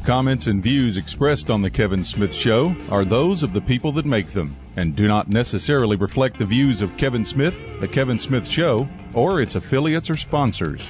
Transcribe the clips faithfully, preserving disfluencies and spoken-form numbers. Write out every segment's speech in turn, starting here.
comments and views expressed on The Kevin Smith Show are those of the people that make them and do not necessarily reflect the views of Kevin Smith, The Kevin Smith Show, or its affiliates or sponsors.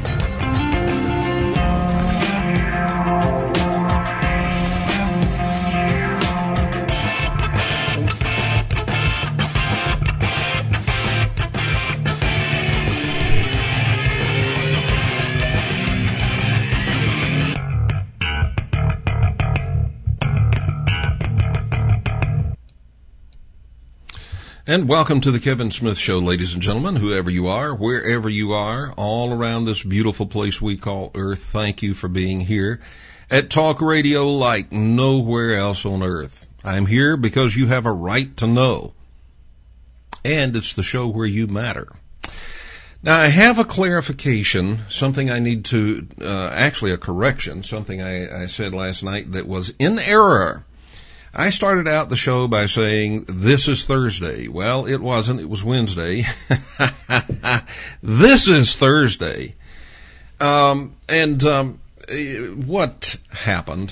And welcome to the Kevin Smith Show, ladies and gentlemen, whoever you are, wherever you are, all around this beautiful place we call Earth. Thank you for being here at Talk Radio like nowhere else on Earth. I'm here because you have a right to know, and it's the show where you matter. Now, I have a clarification, something I need to, uh, actually a correction, something I, I said last night that was in error. I started out the show by saying, this is Thursday. Well, it wasn't. It was Wednesday. This is Thursday. Um, and um, what happened,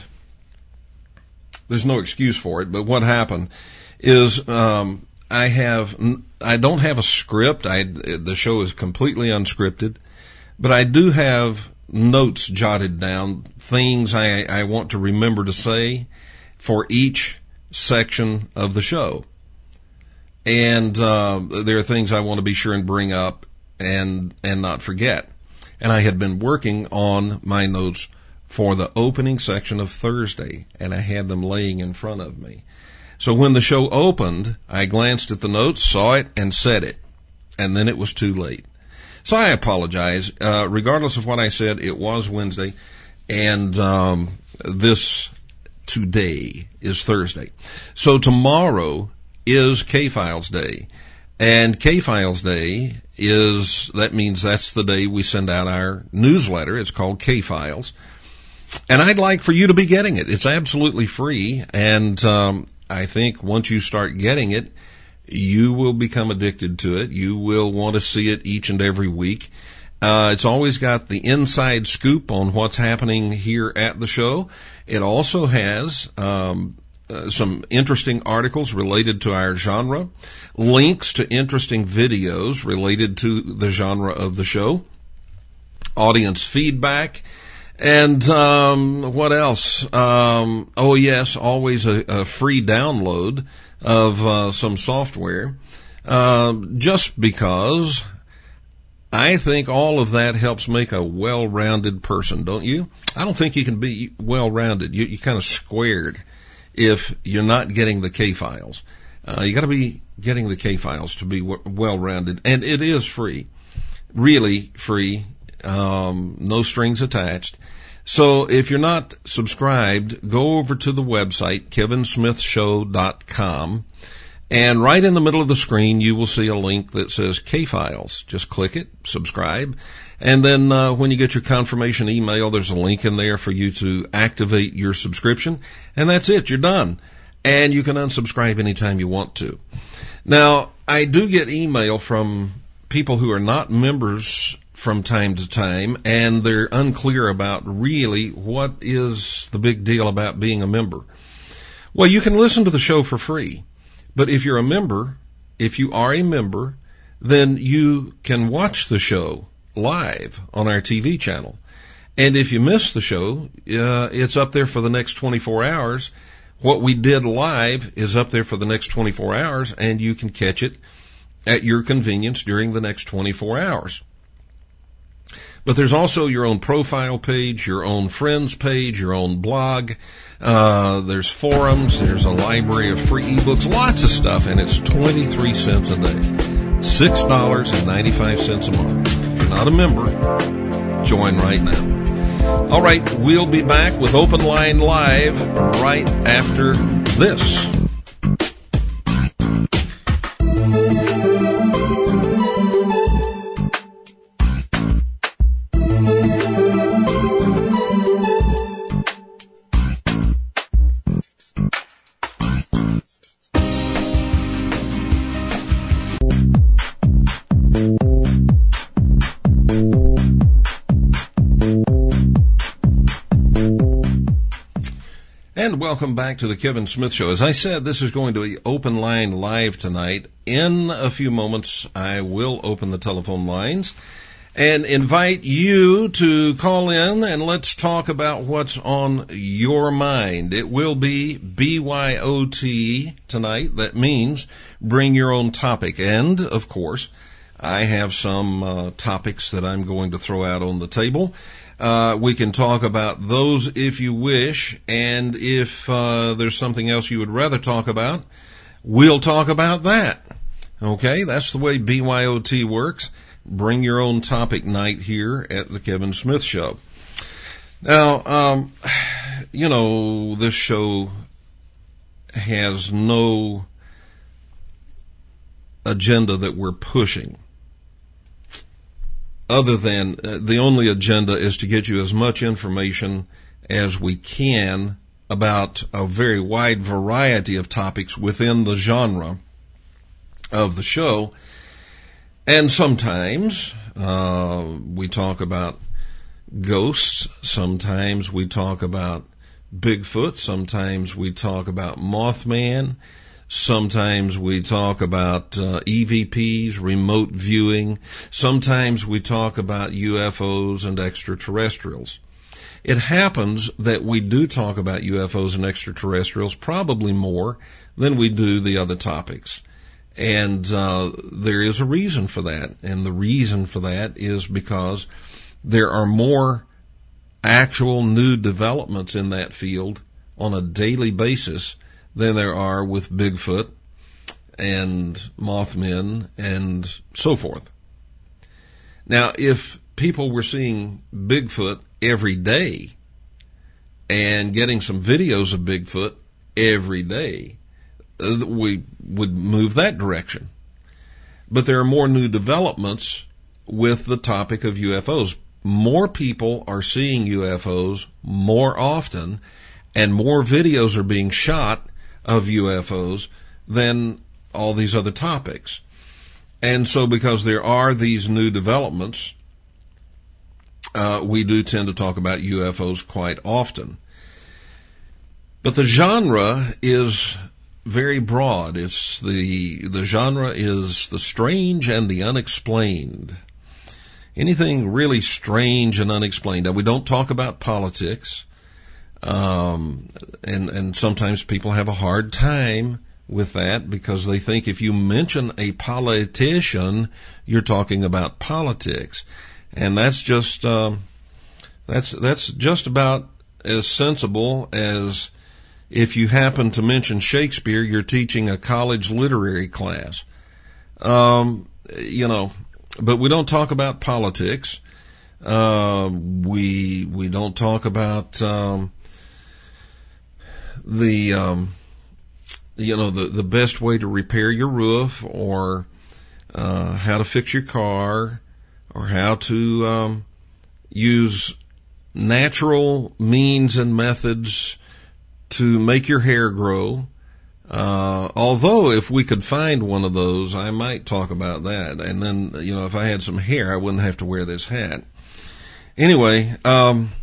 there's no excuse for it, but what happened is um, I have, I don't have a script. I, the show is completely unscripted, but I do have notes jotted down, things I, I want to remember to say for each section of the show. And uh, there are things I want to be sure and bring up and and not forget. And I had been working on my notes for the opening section of Thursday, and I had them laying in front of me. So when the show opened, I glanced at the notes, saw it, and said it. And then it was too late. So I apologize. Uh, regardless of what I said, it was Wednesday, and um, this today is Thursday. So tomorrow is K-Files Day. And K-Files Day is, that means that's the day we send out our newsletter. It's called K-Files. And I'd like for you to be getting it. It's absolutely free. And um, I think once you start getting it, you will become addicted to it. You will want to see it each and every week. Uh, it's always got the inside scoop on what's happening here at the show. It also has um, uh, some interesting articles related to our genre, links to interesting videos related to the genre of the show, audience feedback, and um, what else? Um, oh, yes, always a, a free download of uh, some software, uh, just because I think all of that helps make a well-rounded person, don't you? I don't think you can be well-rounded. You, you're kind of squared if you're not getting the K-Files. Uh, you got to be getting the K-Files to be w- well-rounded, and it is free, really free, um, no strings attached. So if you're not subscribed, go over to the website, kevin smith show dot com. And right in the middle of the screen, you will see a link that says K-Files. Just click it, subscribe, and then uh, when you get your confirmation email, there's a link in there for you to activate your subscription, and that's it. You're done. And you can unsubscribe anytime you want to. Now, I do get email from people who are not members from time to time, and they're unclear about really what is the big deal about being a member. Well, you can listen to the show for free. But if you're a member, if you are a member, then you can watch the show live on our T V channel. And if you miss the show, uh, it's up there for the next twenty-four hours. What we did live is up there for the next twenty-four hours, and you can catch it at your convenience during the next twenty-four hours. But there's also your own profile page, your own friends page, your own blog. Uh, there's forums. There's a library of free ebooks, lots of stuff, and it's twenty-three cents a day, six dollars and ninety-five cents a month. If you're not a member, join right now. All right, we'll be back with Open Line Live right after this. welcome back to the Kevin Smith Show. As I said, this is going to be open line live tonight. In a few moments, I will open the telephone lines and invite you to call in and let's talk about what's on your mind. It will be B Y O T tonight. That means bring your own topic. And, of course, I have some uh, topics that I'm going to throw out on the table. Uh, we can talk about those if you wish, and if uh, there's something else you would rather talk about, we'll talk about that. Okay, that's the way B Y O T works. Bring your own topic night here at the Kevin Smith Show. Now, um, you know, this show has no agenda that we're pushing. Other than uh, the only agenda is to get you as much information as we can about a very wide variety of topics within the genre of the show. And sometimes uh, we talk about ghosts, sometimes we talk about Bigfoot, sometimes we talk about Mothman, sometimes we talk about uh, E V Ps, remote viewing. Sometimes we talk about U F Os and extraterrestrials. It happens that we do talk about U F Os and extraterrestrials probably more than we do the other topics. And uh, there is a reason for that. And the reason for that is because there are more actual new developments in that field on a daily basis than there are with Bigfoot and Mothman and so forth. Now, if people were seeing Bigfoot every day and getting some videos of Bigfoot every day, we would move that direction. But there are more new developments with the topic of U F Os. More people are seeing U F Os more often, and more videos are being shot of U F Os than all these other topics. And so because there are these new developments, uh, we do tend to talk about U F Os quite often. But the genre is very broad. It's the, the genre is the strange and the unexplained. Anything really strange and unexplained. Now, we don't talk about politics. Um, and, and sometimes people have a hard time with that because they think if you mention a politician, you're talking about politics. And that's just, um, that's, that's just about as sensible as if you happen to mention Shakespeare, you're teaching a college literary class. Um, you know, but we don't talk about politics. Uh, we, we don't talk about, um, the, um, you know, the, the best way to repair your roof or, uh, how to fix your car or how to, um, use natural means and methods to make your hair grow. Uh, although if we could find one of those, I might talk about that. And then, you know, if I had some hair, I wouldn't have to wear this hat. Anyway, um,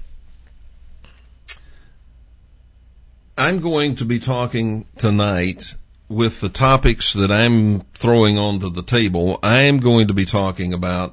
I'm going to be talking tonight with the topics that I'm throwing onto the table. I'm going to be talking about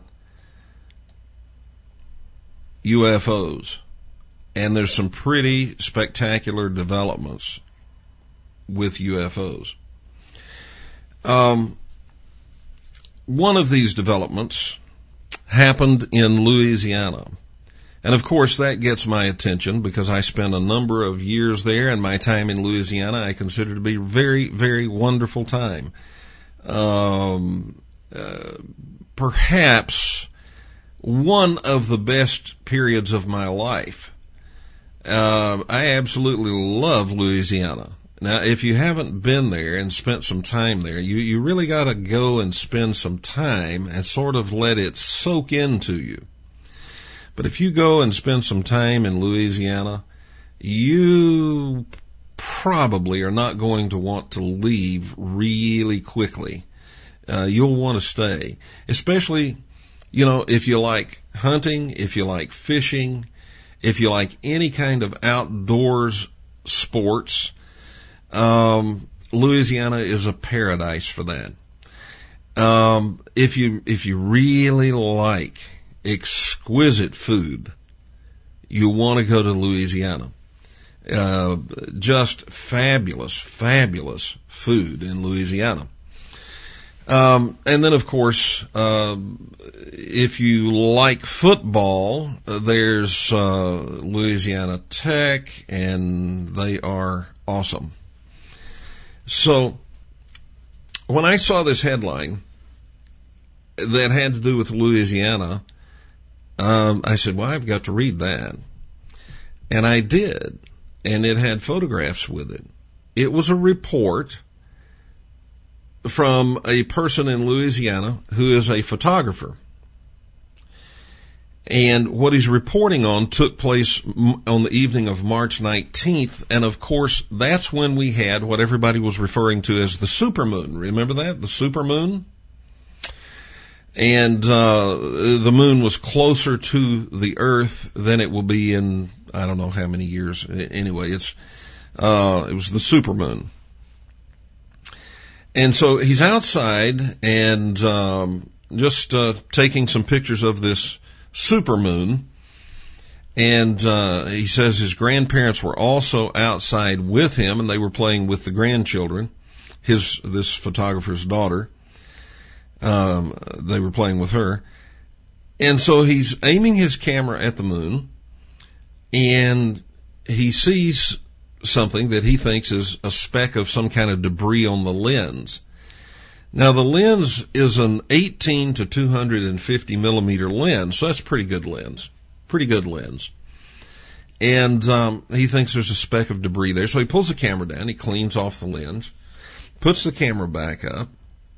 U F Os. And there's some pretty spectacular developments with U F Os. Um, one of these developments happened in Louisiana. And of course that gets my attention because I spent a number of years there, and my time in Louisiana I consider to be a very, very wonderful time. Um, uh, perhaps one of the best periods of my life. Uh, I absolutely love Louisiana. Now, if you haven't been there and spent some time there, you, you really got to go and spend some time and sort of let it soak into you. But if you go and spend some time in Louisiana, you probably are not going to want to leave really quickly. Uh, you'll want to stay, especially, you know, if you like hunting, if you like fishing, if you like any kind of outdoors sports. Um, Louisiana is a paradise for that. Um, if you, if you really like exquisite food, you want to go to Louisiana. Uh, just fabulous, fabulous food in Louisiana. Um, and then, of course, uh, if you like football, uh, there's uh, Louisiana Tech, and they are awesome. So, when I saw this headline that had to do with Louisiana, um, I said, well, I've got to read that. And I did, and it had photographs with it. It was a report from a person in Louisiana who is a photographer. And what he's reporting on took place on the evening of March nineteenth, and of course, that's when we had what everybody was referring to as the supermoon. Remember that? The supermoon? And uh the moon was closer to the Earth than it will be in, I don't know how many years. Anyway, it's uh it was the supermoon. And so he's outside and um just uh taking some pictures of this supermoon, and uh he says his grandparents were also outside with him, and they were playing with the grandchildren, his this photographer's daughter. Um they were playing with her. And so he's aiming his camera at the moon, and he sees something that he thinks is a speck of some kind of debris on the lens. Now, the lens is an eighteen to two hundred fifty millimeter lens, so that's a pretty good lens. Pretty good lens. And um, he thinks there's a speck of debris there, so he pulls the camera down, he cleans off the lens, puts the camera back up,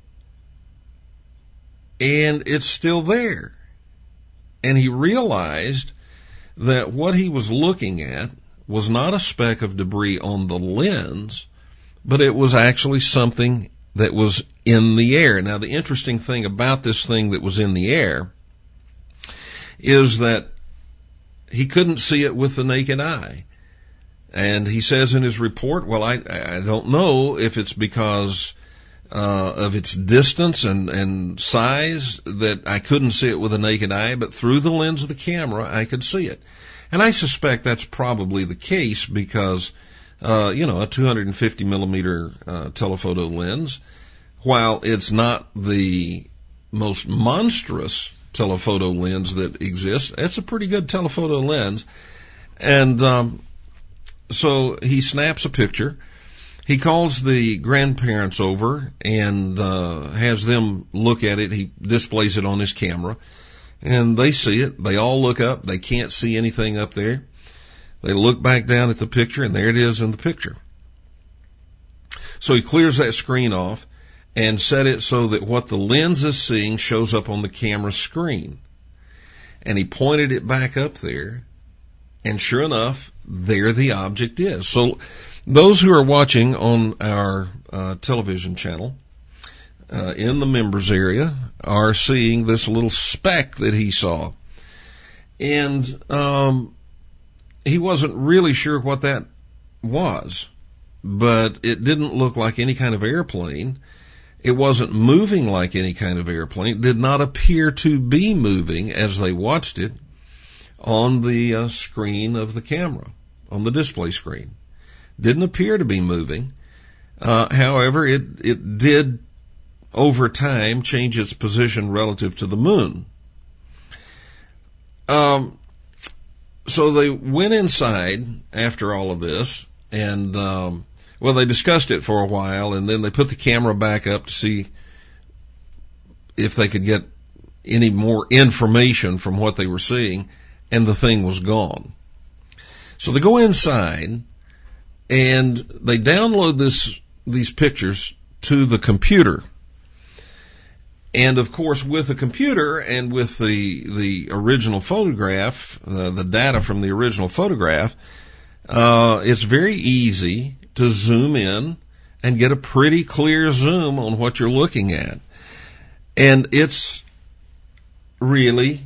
and it's still there. And he realized that what he was looking at was not a speck of debris on the lens, but it was actually something that was in the air. Now, the interesting thing about this thing that was in the air is that he couldn't see it with the naked eye. And he says in his report, well, I, I don't know if it's because uh, of its distance and, and size that I couldn't see it with the naked eye, but through the lens of the camera, I could see it. And I suspect that's probably the case because, uh, you know, a two hundred fifty millimeter uh, telephoto lens, while it's not the most monstrous telephoto lens that exists, it's a pretty good telephoto lens. And um, so he snaps a picture. He calls the grandparents over and uh, has them look at it. He displays it on his camera. And they see it. They all look up. They can't see anything up there. They look back down at the picture, and there it is in the picture. So he clears that screen off and set it so that what the lens is seeing shows up on the camera screen. And he pointed it back up there, and sure enough, there the object is. So those who are watching on our uh, television channel, Uh, in the members area, are seeing this little speck that he saw. And um, he wasn't really sure what that was, but it didn't look like any kind of airplane. It wasn't moving like any kind of airplane. It did not appear to be moving as they watched it on the uh, screen of the camera, on the display screen. Didn't appear to be moving. Uh, however, it, it did over time change its position relative to the moon. Um, so they went inside after all of this, and um, well, they discussed it for a while, and then they put the camera back up to see if they could get any more information from what they were seeing, and the thing was gone. So they go inside, and they download this these pictures to the computer. And of course, with the computer and with the the original photograph, uh, the data from the original photograph, uh, it's very easy to zoom in and get a pretty clear zoom on what you're looking at. And it's really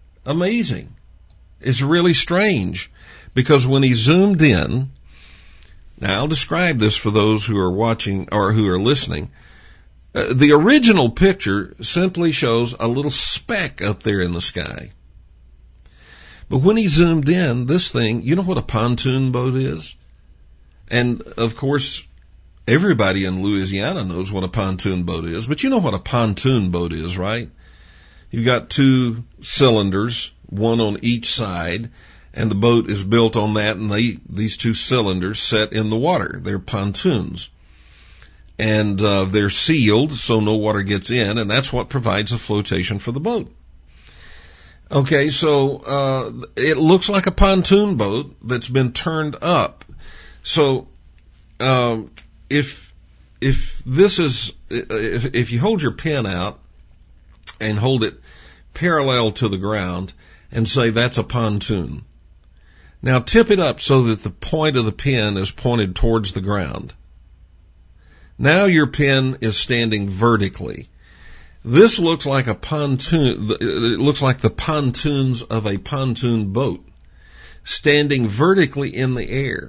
amazing. It's really strange because when he zoomed in, Now, I'll describe this for those who are watching or who are listening. Uh, the original picture simply shows a little speck up there in the sky. But when he zoomed in, this thing, you know what a pontoon boat is? And, of course, everybody in Louisiana knows what a pontoon boat is, but you know what a pontoon boat is, right? You've got two cylinders, one on each side, and the boat is built on that, and they, these two cylinders set in the water. They're pontoons. And uh, they're sealed so no water gets in, and that's what provides the flotation for the boat. Okay, so uh, it looks like a pontoon boat that's been turned up. So um, if if this is if, if you hold your pen out and hold it parallel to the ground and say that's a pontoon. Now tip it up so that the point of the pen is pointed towards the ground. Now your pen is standing vertically. This looks like a pontoon, it looks like the pontoons of a pontoon boat standing vertically in the air.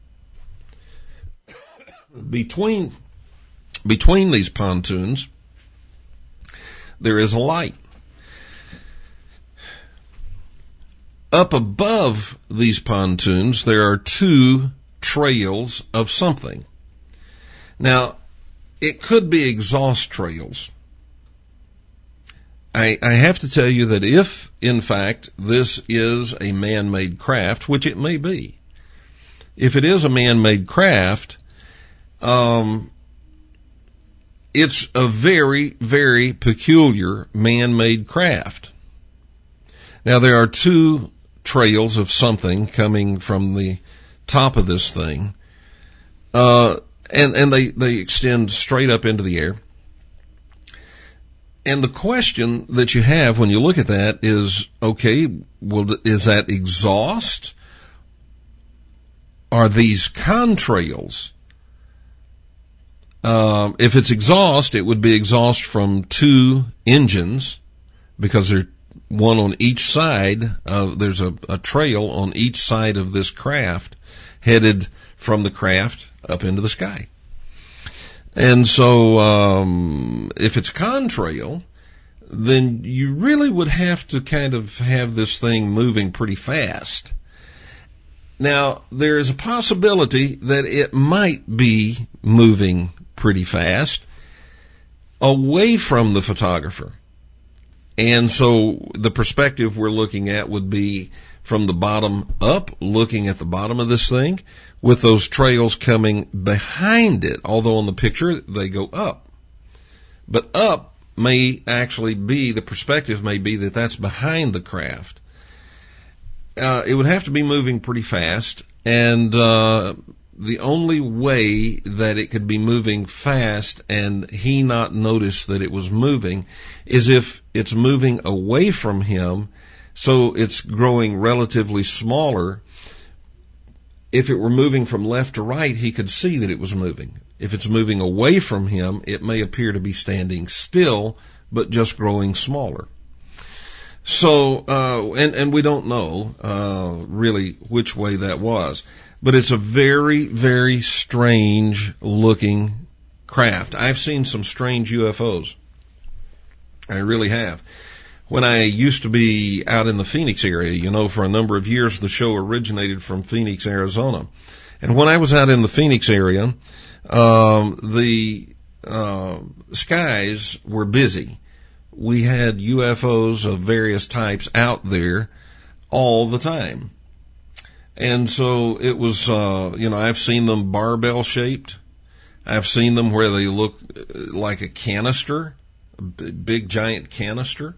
Between, between these pontoons, there is a light. Up above these pontoons, there are two trails of something. Now, it could be exhaust trails. I, I have to tell you that if, in fact, this is a man-made craft, which it may be, if it is a man-made craft, um, it's a very, very peculiar man-made craft. Now, there are two trails of something coming from the top of this thing, uh, and, and they, they extend straight up into the air. And the question that you have when you look at that is, okay, well, is that exhaust? Are these contrails? Um, if it's exhaust, it would be exhaust from two engines, because they're one on each side. Of, there's a, a trail on each side of this craft headed from the craft up into the sky. And so, um, if it's contrail, then you really would have to kind of have this thing moving pretty fast. Now, there is a possibility that it might be moving pretty fast away from the photographer. And so the perspective we're looking at would be from the bottom up, looking at the bottom of this thing, with those trails coming behind it, although on the picture they go up. But up may actually be, the perspective may be that that's behind the craft. Uh, it would have to be moving pretty fast, and uh, the only way that it could be moving fast and he not notice that it was moving is if it's moving away from him, so it's growing relatively smaller. If it were moving from left to right, he could see that it was moving. If it's moving away from him, it may appear to be standing still, but just growing smaller. So, uh, and, and we don't know, uh, really which way that was. But it's a very, very strange looking craft. I've seen some strange U F Os. I really have. When I used to be out in the Phoenix area, you know, for a number of years, the show originated from Phoenix, Arizona. And when I was out in the Phoenix area, um, the uh, skies were busy. We had U F Os of various types out there all the time. And so it was, uh, you know, I've seen them barbell shaped. I've seen them where they look like a canister, a big giant canister.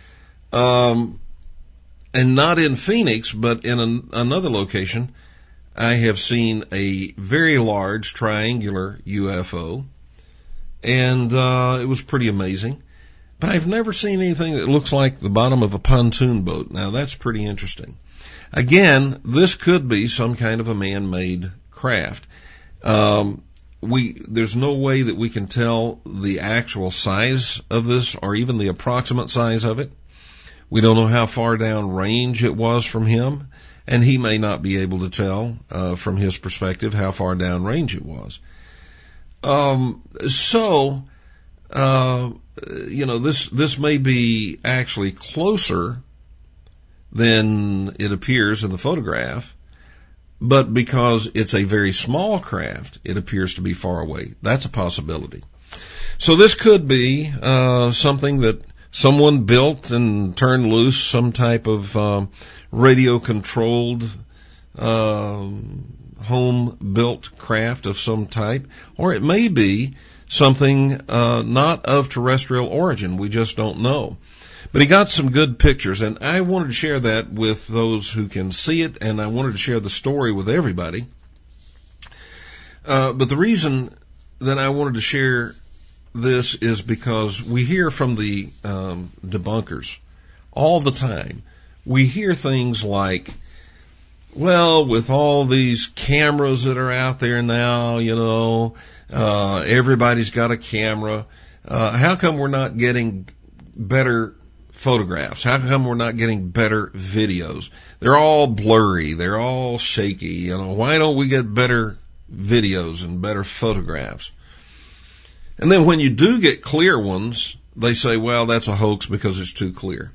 Um, and not in Phoenix, but in an, another location, I have seen a very large triangular U F O, and uh, it was pretty amazing. But I've never seen anything that looks like the bottom of a pontoon boat. Now, that's pretty interesting. Again, this could be some kind of a man-made craft. Um, we there's no way that we can tell the actual size of this or even the approximate size of it. We don't know how far down range it was from him, and he may not be able to tell uh, from his perspective how far downrange it was. Um, so, uh, you know, this this may be actually closer than it appears in the photograph, but because it's a very small craft, it appears to be far away. That's a possibility. So this could be uh, something that someone built and turned loose, some type of um, radio-controlled um, home-built craft of some type, or it may be something uh, not of terrestrial origin. We just don't know. But he got some good pictures, and I wanted to share that with those who can see it, and I wanted to share the story with everybody. Uh, but the reason that I wanted to share this is because we hear from the um, debunkers all the time. We hear things like, well, with all these cameras that are out there now, you know, uh, everybody's got a camera. Uh, how come we're not getting better photographs? How come we're not getting better videos? They're all blurry. They're all shaky. You know, why don't we get better videos and better photographs? And then when you do get clear ones, they say, well, that's a hoax because it's too clear.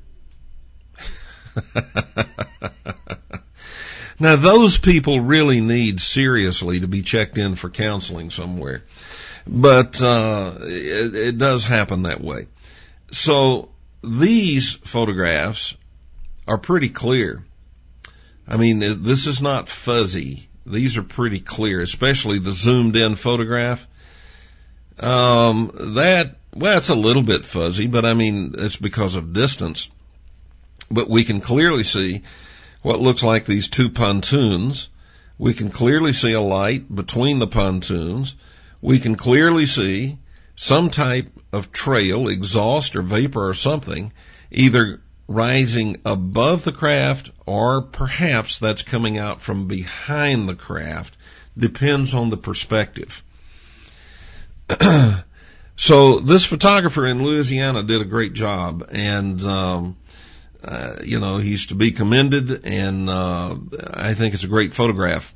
Now, those people really need seriously to be checked in for counseling somewhere. But uh, it, it does happen that way. So these photographs are pretty clear. I mean, this is not fuzzy. These are pretty clear, especially the zoomed-in photograph. Um, that, well, it's a little bit fuzzy, but I mean, it's because of distance. But we can clearly see what looks like these two pontoons. We can clearly see a light between the pontoons. We can clearly see some type of trail, exhaust or vapor or something, either rising above the craft or perhaps that's coming out from behind the craft. Depends on the perspective. So this photographer in Louisiana did a great job, and um, uh, you know, he's to be commended, and uh, I think it's a great photograph.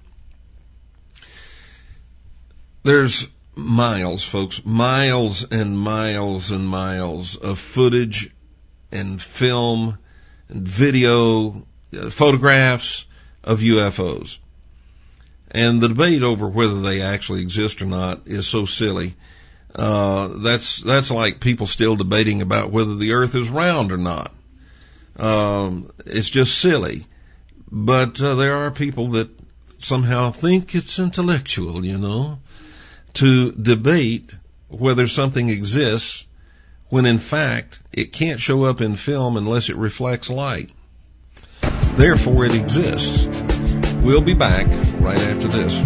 There's miles, folks, miles and miles and miles of footage and film and video, uh, photographs of U F Os. And the debate over whether they actually exist or not is so silly. Uh, that's, that's like people still debating about whether the earth is round or not. Um, it's just silly. But, uh, there are people that somehow think it's intellectual, you know, to debate whether something exists when in fact it can't show up in film unless it reflects light. Therefore it exists. We'll be back right after this.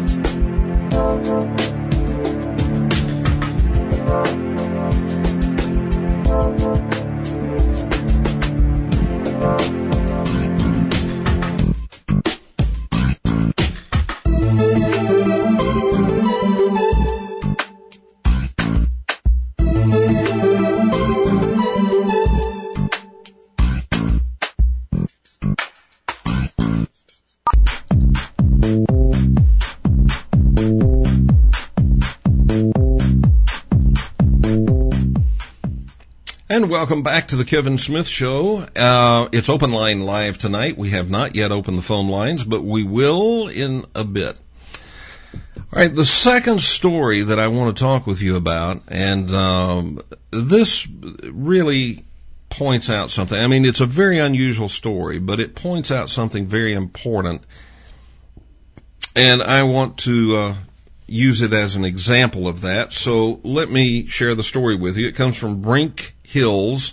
And welcome back to the Kevin Smith Show. Uh, it's Open Line Live tonight. We have not yet opened the phone lines, but we will in a bit. All right, the second story that I want to talk with you about, and um, this really points out something. I mean, it's a very unusual story, but it points out something very important. And I want to uh, use it as an example of that. So let me share the story with you. It comes from Brink Hills.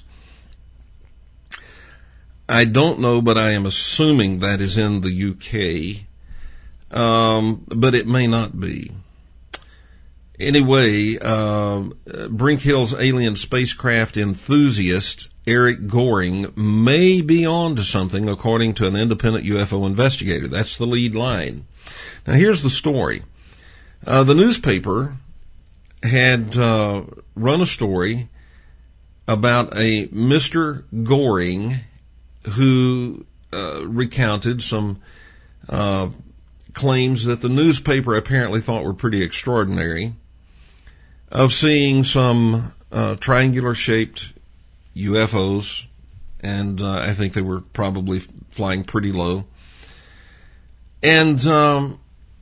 I don't know, but I am assuming that is in the U K. Um, but it may not be. Anyway, uh, Brink Hills alien spacecraft enthusiast Eric Goring may be on to something, according to an independent U F O investigator. That's the lead line. Now, here's the story. Uh, the newspaper had uh, run a story about a Mister Goring who uh, recounted some uh, claims that the newspaper apparently thought were pretty extraordinary of seeing some uh, triangular-shaped U F Os, and uh, I think they were probably flying pretty low. And um,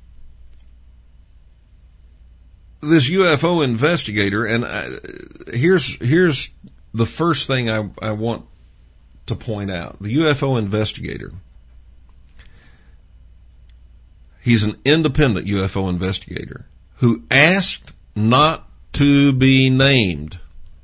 this U F O investigator, and I, here's here's the first thing I, I want to point out. The U F O investigator, he's an independent U F O investigator who asked not to be named.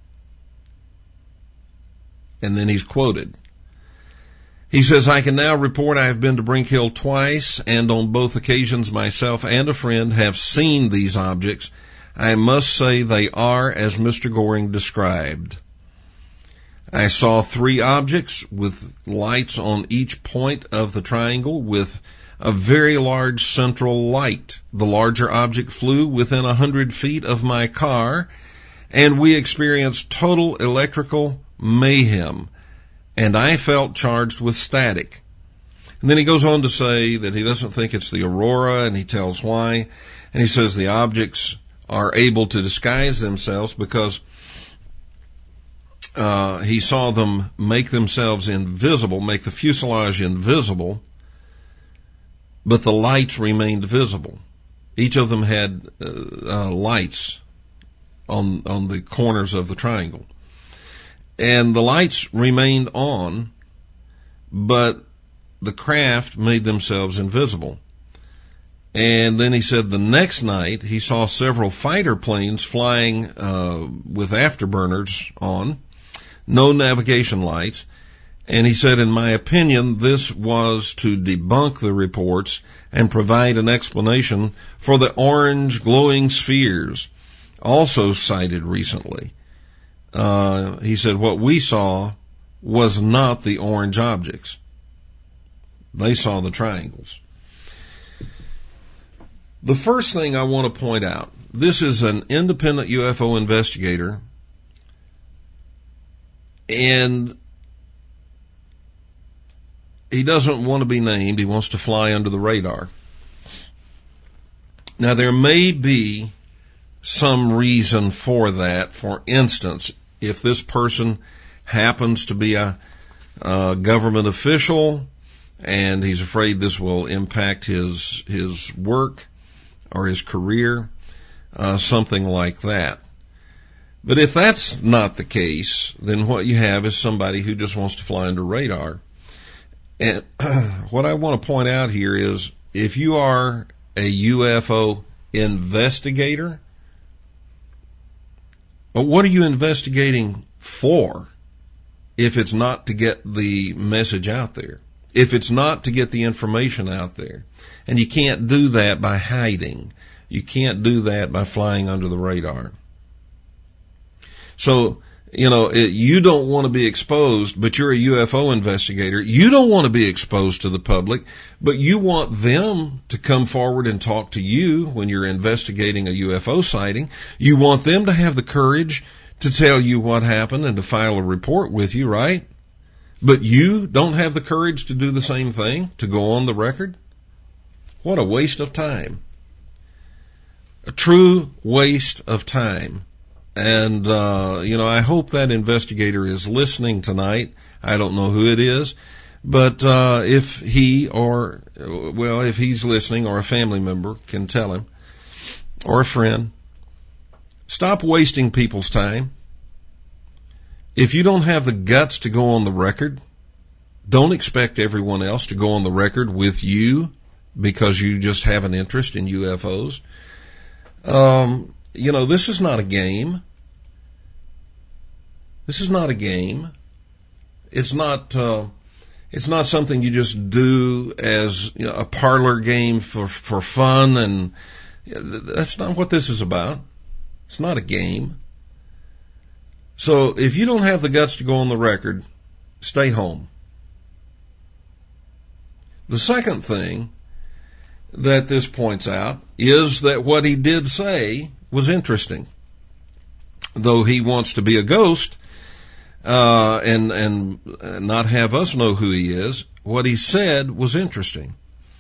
And then he's quoted. He says, I can now report I have been to Brink Hill twice, and on both occasions myself and a friend have seen these objects. I must say they are as Mister Goring described. I saw three objects with lights on each point of the triangle with a very large central light. The larger object flew within a hundred feet of my car, and we experienced total electrical mayhem, and I felt charged with static. And then he goes on to say that he doesn't think it's the aurora, and he tells why. And he says the objects are able to disguise themselves because uh, he saw them make themselves invisible, make the fuselage invisible, but the lights remained visible. Each of them had uh, uh, lights on on the corners of the triangle. And the lights remained on, but the craft made themselves invisible. And then he said the next night he saw several fighter planes flying uh, with afterburners on, no navigation lights. And he said, in my opinion, this was to debunk the reports and provide an explanation for the orange glowing spheres, also cited recently. Uh, he said what we saw was not the orange objects. They saw the triangles. The first thing I want to point out, this is an independent U F O investigator, and he doesn't want to be named. He wants to fly under the radar. Now, there may be some reason for that. For instance, if this person happens to be a, a government official and he's afraid this will impact his his work or his career, uh, something like that. But if that's not the case, then what you have is somebody who just wants to fly under radar. And what I want to point out here is if you are a U F O investigator, but what are you investigating for if it's not to get the message out there? If it's not to get the information out there? And you can't do that by hiding. You can't do that by flying under the radar. So, you know, it, you don't want to be exposed, but you're a U F O investigator. You don't want to be exposed to the public, but you want them to come forward and talk to you when you're investigating a U F O sighting. You want them to have the courage to tell you what happened and to file a report with you, right? But you don't have the courage to do the same thing, to go on the record? What a waste of time. A true waste of time. And, uh, you know, I hope that investigator is listening tonight. I don't know who it is, but, uh, if he or, well, if he's listening or a family member can tell him, or a friend, stop wasting people's time. If you don't have the guts to go on the record, don't expect everyone else to go on the record with you because you just have an interest in U F Os. Um, You know, this is not a game. This is not a game. It's not, uh, it's not something you just do as, you know, a parlor game for, for fun, and that's not what this is about. It's not a game. So if you don't have the guts to go on the record, stay home. The second thing that this points out is that what he did say was interesting. Though he wants to be a ghost, uh, and, and not have us know who he is, what he said was interesting.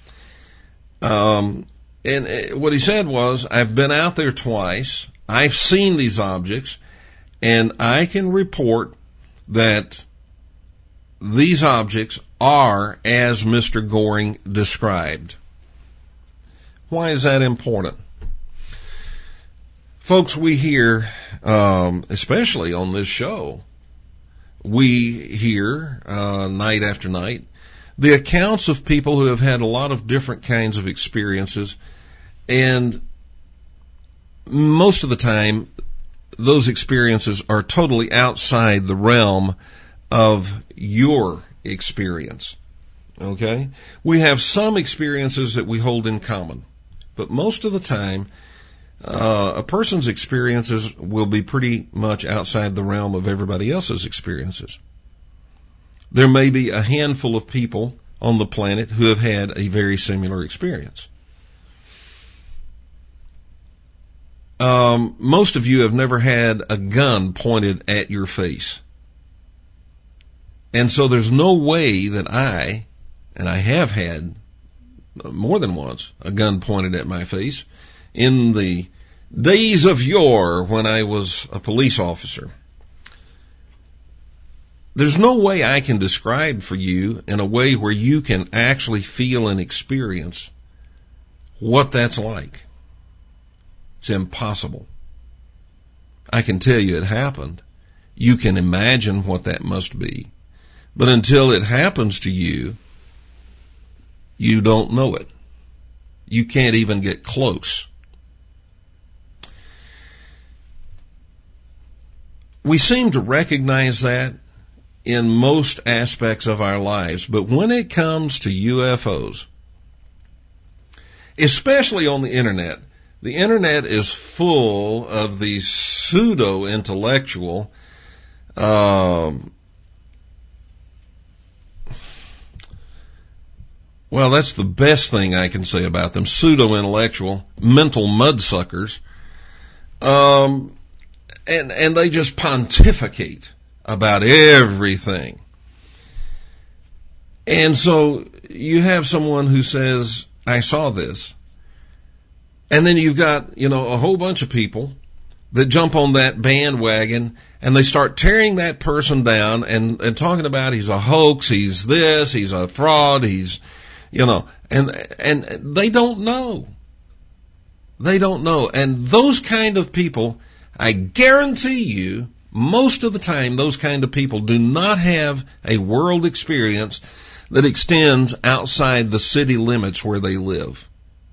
Um, and what he said was, I've been out there twice, I've seen these objects, and I can report that these objects are as Mister Goring described. Why is that important? Folks, we hear, um, especially on this show, we hear uh, night after night the accounts of people who have had a lot of different kinds of experiences, and most of the time those experiences are totally outside the realm of your experience. Okay? We have some experiences that we hold in common, but most of the time uh, a person's experiences will be pretty much outside the realm of everybody else's experiences. There may be a handful of people on the planet who have had a very similar experience. Um, most of you have never had a gun pointed at your face. And so there's no way that I, and I have had more than once, a gun pointed at my face in the days of yore when I was a police officer. There's no way I can describe for you in a way where you can actually feel and experience what that's like. It's impossible. I can tell you it happened. You can imagine what that must be. But until it happens to you, you don't know it. You can't even get close. We seem to recognize that in most aspects of our lives, but when it comes to U F Os, especially on the internet, the internet is full of these pseudo-intellectual um, well, that's the best thing I can say about them, pseudo-intellectual, mental mudsuckers, um, and, and they just pontificate about everything. And so you have someone who says, I saw this. And then you've got, you know, a whole bunch of people that jump on that bandwagon and they start tearing that person down and, and talking about he's a hoax, he's this, he's a fraud, he's, you know, and, and they don't know. They don't know. And those kind of people, I guarantee you, most of the time, those kind of people do not have a world experience that extends outside the city limits where they live.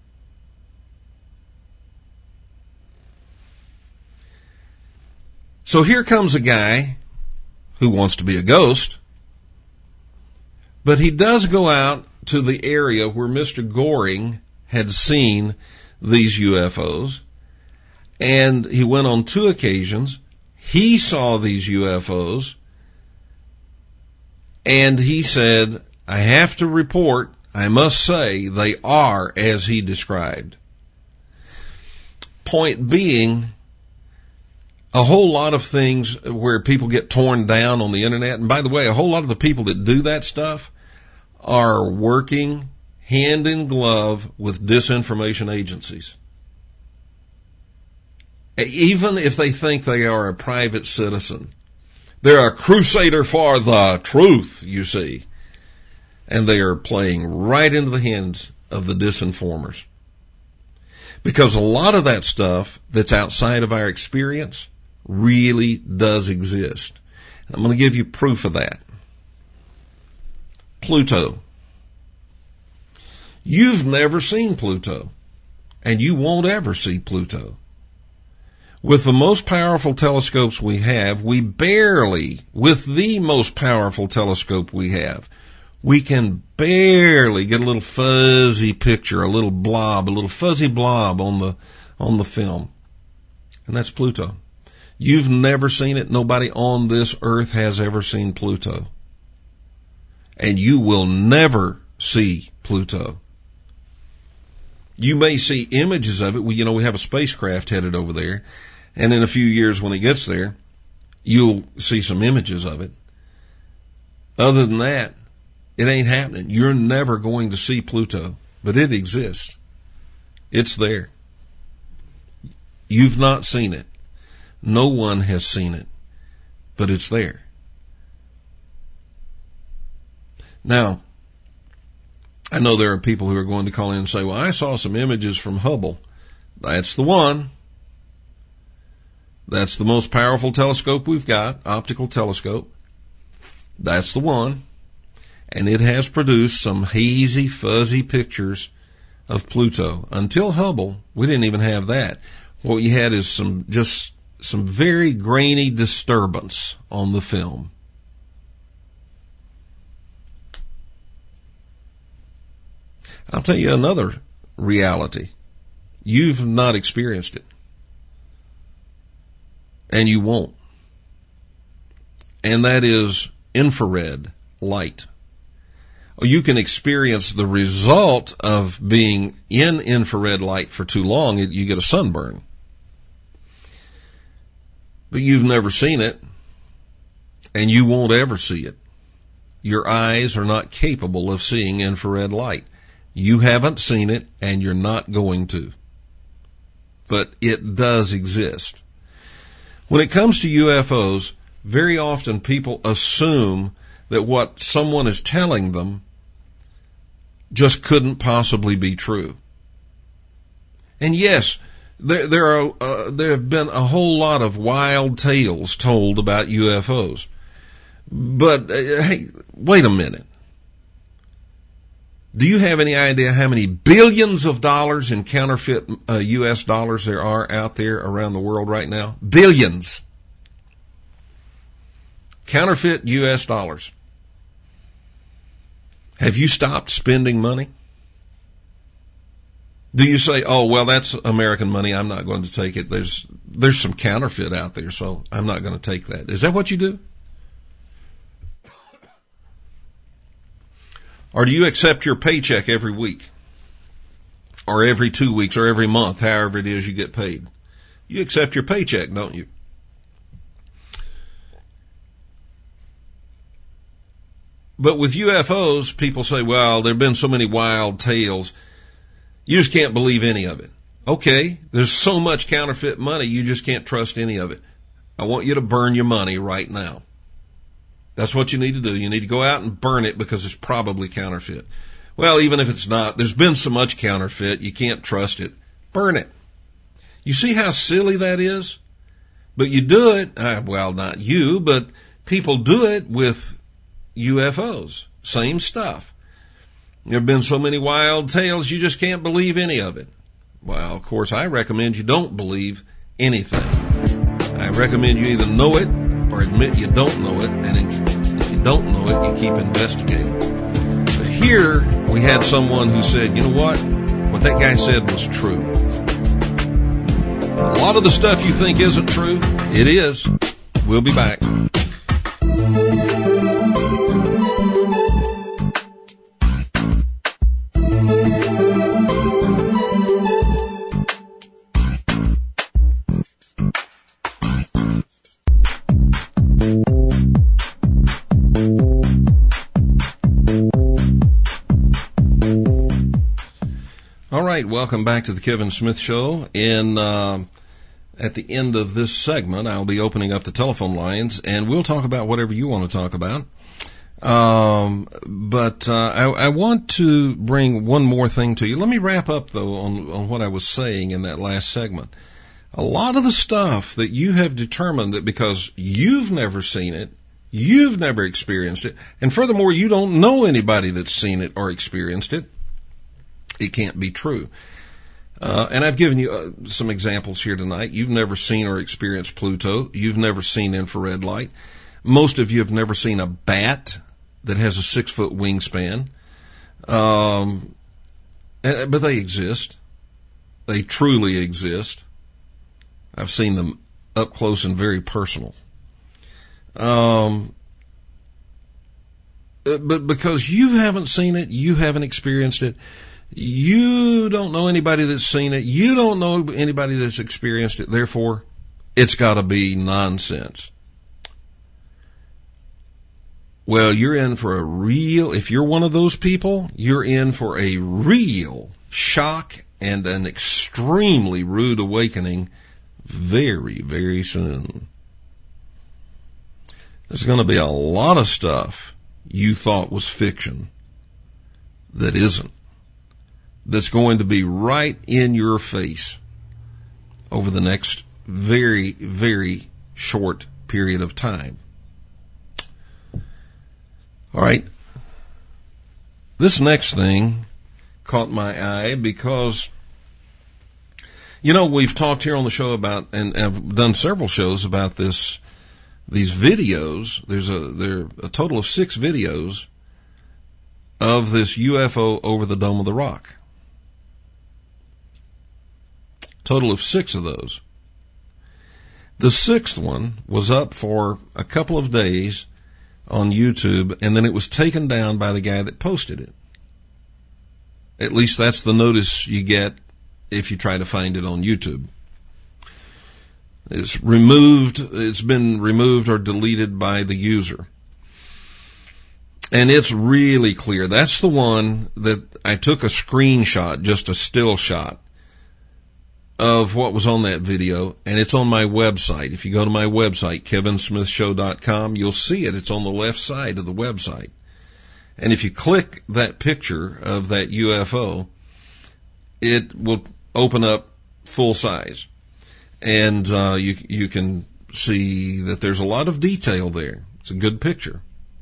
So here comes a guy who wants to be a ghost, but he does go out to the area where Mister Goring had seen these U F Os, and he went on two occasions. He saw these U F Os, and he said, I have to report, I must say, they are as he described. Point being, a whole lot of things where people get torn down on the internet, and by the way, a whole lot of the people that do that stuff are working hand in glove with disinformation agencies. Even if they think they are a private citizen. They're a crusader for the truth, you see. And they are playing right into the hands of the disinformers. Because a lot of that stuff that's outside of our experience really does exist. I'm going to give you proof of that. Pluto. You've never seen Pluto, and you won't ever see Pluto. With the most powerful telescopes we have, we barely, with the most powerful telescope we have, we can barely get a little fuzzy picture, a little blob, a little fuzzy blob on the, on the film. And that's Pluto. You've never seen it. Nobody on this earth has ever seen Pluto. And you will never see Pluto. You may see images of it. We, you know, we have a spacecraft headed over there. And in a few years when it gets there, you'll see some images of it. Other than that, it ain't happening. You're never going to see Pluto, but it exists. It's there. You've not seen it. No one has seen it, but it's there. Now, I know there are people who are going to call in and say, well, I saw some images from Hubble. That's the one. That's the most powerful telescope we've got, optical telescope. That's the one. And it has produced some hazy, fuzzy pictures of Pluto. Until Hubble, we didn't even have that. What you had is some, just some very grainy disturbance on the film. I'll tell you another reality. You've not experienced it. And you won't. And that is infrared light. You can experience the result of being in infrared light for too long. You get a sunburn. But you've never seen it, and you won't ever see it. Your eyes are not capable of seeing infrared light. You haven't seen it, and you're not going to. But it does exist. When it comes to U F Os, very often people assume that what someone is telling them just couldn't possibly be true. And yes, there, there are uh, there have been a whole lot of wild tales told about U F Os. But uh, hey, wait a minute. Do you have any idea how many billions of dollars in counterfeit uh, U S dollars there are out there around the world right now? Billions. Counterfeit U S dollars. Have you stopped spending money? Do you say, oh, well, that's American money, I'm not going to take it. There's, there's some counterfeit out there, so I'm not going to take that. Is that what you do? Or do you accept your paycheck every week? Or every two weeks or every month, however it is you get paid? You accept your paycheck, don't you? But with U F Os, people say, well, there have been so many wild tales. You just can't believe any of it. Okay, there's so much counterfeit money, you just can't trust any of it. I want you to burn your money right now. That's what you need to do. You need to go out and burn it because it's probably counterfeit. Well, even if it's not, there's been so much counterfeit, you can't trust it. Burn it. You see how silly that is? But you do it, uh, well, not you, but people do it with U F Os. Same stuff. There have been so many wild tales, you just can't believe any of it. Well, of course, I recommend you don't believe anything. I recommend you either know it or admit you don't know it, and if you don't know it, you keep investigating. But here, we had someone who said, you know what? What that guy said was true. A lot of the stuff you think isn't true, it is. We'll be back. Welcome back to the Kevin Smith Show. In uh, at the end of this segment, I'll be opening up the telephone lines, and we'll talk about whatever you want to talk about. Um, but uh, I, I want to bring one more thing to you. Let me wrap up, though, on, on what I was saying in that last segment. A lot of the stuff that you have determined that because you've never seen it, you've never experienced it, and furthermore, you don't know anybody that's seen it or experienced it, it can't be true. Uh, and I've given you uh, some examples here tonight. You've never seen or experienced Pluto. You've never seen infrared light. Most of you have never seen a bat that has a six-foot wingspan. Um, but they exist. They truly exist. I've seen them up close and very personal. Um, but because you haven't seen it, you haven't experienced it, you don't know anybody that's seen it. You don't know anybody that's experienced it. Therefore, it's got to be nonsense. well, you're in for a real, if you're one of those people, you're in for a real shock and an extremely rude awakening very, very soon. There's going to be a lot of stuff you thought was fiction that isn't, that's going to be right in your face over the next very, very short period of time. All right. This next thing caught my eye because, you know, we've talked here on the show about, and I've done several shows about this, these videos. There's a, there are a total of six videos of this U F O over the Dome of the Rock. Total of six of those. The sixth one was up for a couple of days on YouTube, and then it was taken down by the guy that posted it. At least that's the notice you get if you try to find it on YouTube. It's removed, it's been removed or deleted by the user. And it's really clear. That's the one that I took a screenshot, just a still shot, of what was on that video, and it's on my website. If you go to my website, kevin smith show dot com, you'll see it. It's on the left side of the website. And if you click that picture of that U F O, it will open up full size. And uh, you you can see that there's a lot of detail there. It's a good picture.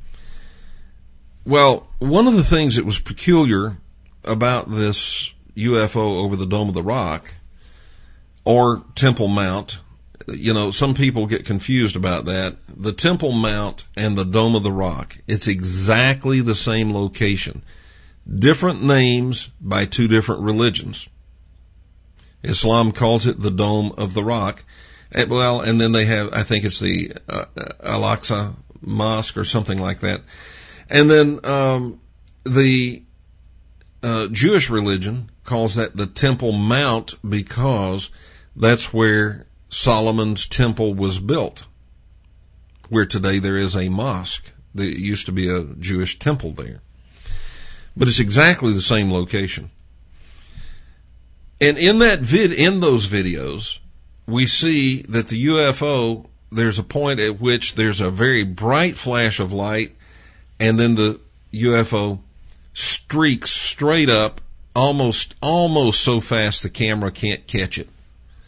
Well, one of the things that was peculiar about this U F O over the Dome of the Rock, or Temple Mount, you know, some people get confused about that. The Temple Mount and the Dome of the Rock, it's exactly the same location. Different names by two different religions. Islam calls it the Dome of the Rock. And, well, and then they have, I think it's the uh, Al-Aqsa Mosque or something like that. And then um, the uh, Jewish religion calls that the Temple Mount because that's where Solomon's temple was built, where today there is a mosque. There used to be a Jewish temple there. But it's exactly the same location. And in that vid, in those videos, we see that the U F O, there's a point at which there's a very bright flash of light, and then the U F O streaks straight up, almost, almost so fast the camera can't catch it.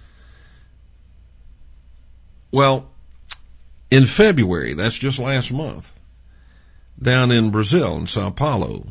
Well, in February, that's just last month, down in Brazil, in Sao Paulo,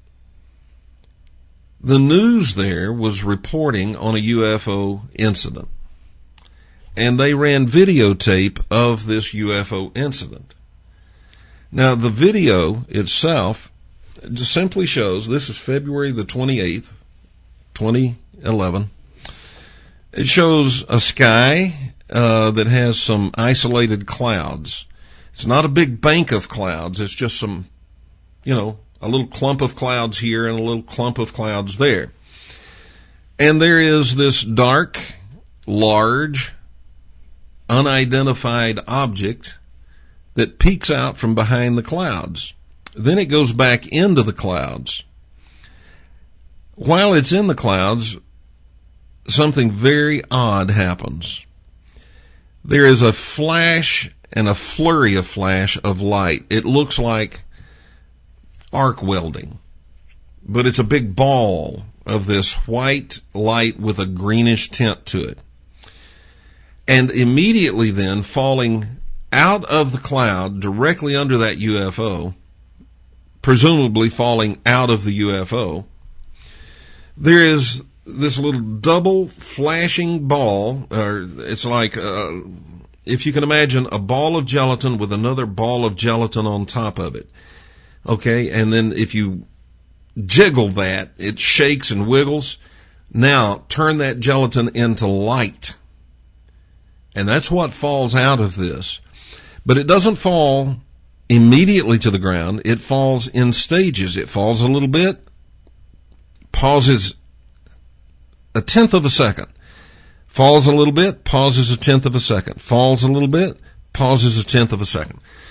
the news there was reporting on a U F O incident. And they ran videotape of this U F O incident. Now, the video itself just simply shows, this is February the twenty-eighth, twenty eleven. It shows a sky uh, that has some isolated clouds. It's not a big bank of clouds. It's just some, you know, a little clump of clouds here and a little clump of clouds there. And there is this dark, large, unidentified object that peeks out from behind the clouds. Then it goes back into the clouds. While it's in the clouds, something very odd happens. There is a flash and a flurry of flash of light. It looks like arc welding, but it's a big ball of this white light with a greenish tint to it. And immediately then, falling out of the cloud directly under that U F O, presumably falling out of the U F O, there is this little double flashing ball, or it's like, uh, if you can imagine a ball of gelatin with another ball of gelatin on top of it. Okay, and then if you jiggle that, it shakes and wiggles. Now, turn that gelatin into light. And that's what falls out of this. But it doesn't fall immediately to the ground. It falls in stages. It falls a little bit, pauses a tenth of a second, falls a little bit, pauses a tenth of a second, falls a little bit, pauses a tenth of a second.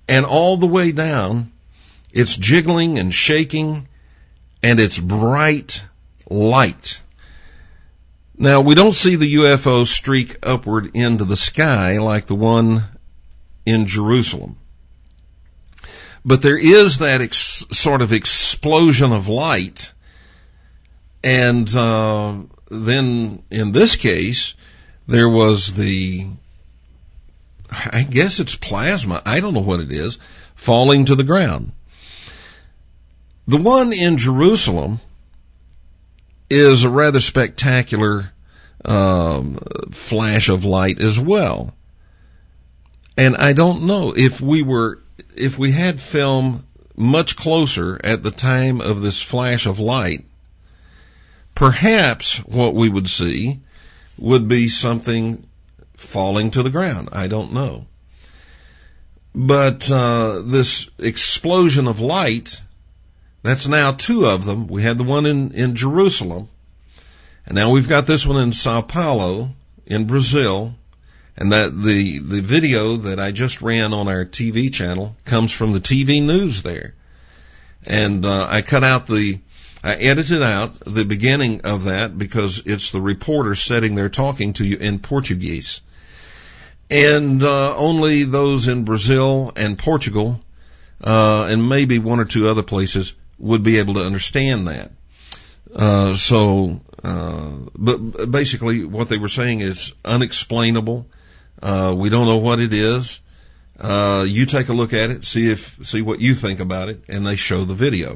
And all the way down, it's jiggling and shaking, and it's bright light. Now, we don't see the U F O streak upward into the sky like the one in Jerusalem. But there is that ex- sort of explosion of light. And uh, then, in this case, there was the, I guess it's plasma, I don't know what it is, falling to the ground. The one in Jerusalem is a rather spectacular um, flash of light as well. And I don't know if we were, if we had film much closer at the time of this flash of light, perhaps what we would see would be something falling to the ground. I don't know. But uh, this explosion of light, that's now two of them. We had the one in, in Jerusalem, and now we've got this one in Sao Paulo in Brazil. And that the, the video that I just ran on our T V channel comes from the T V news there. And uh, I cut out the, I edited out the beginning of that because it's the reporter sitting there talking to you in Portuguese. And uh, only those in Brazil and Portugal, uh, and maybe one or two other places, would be able to understand that. Uh, so, uh, but basically what they were saying is unexplainable. Uh, we don't know what it is. Uh, you take a look at it, see if, see what you think about it, and they show the video.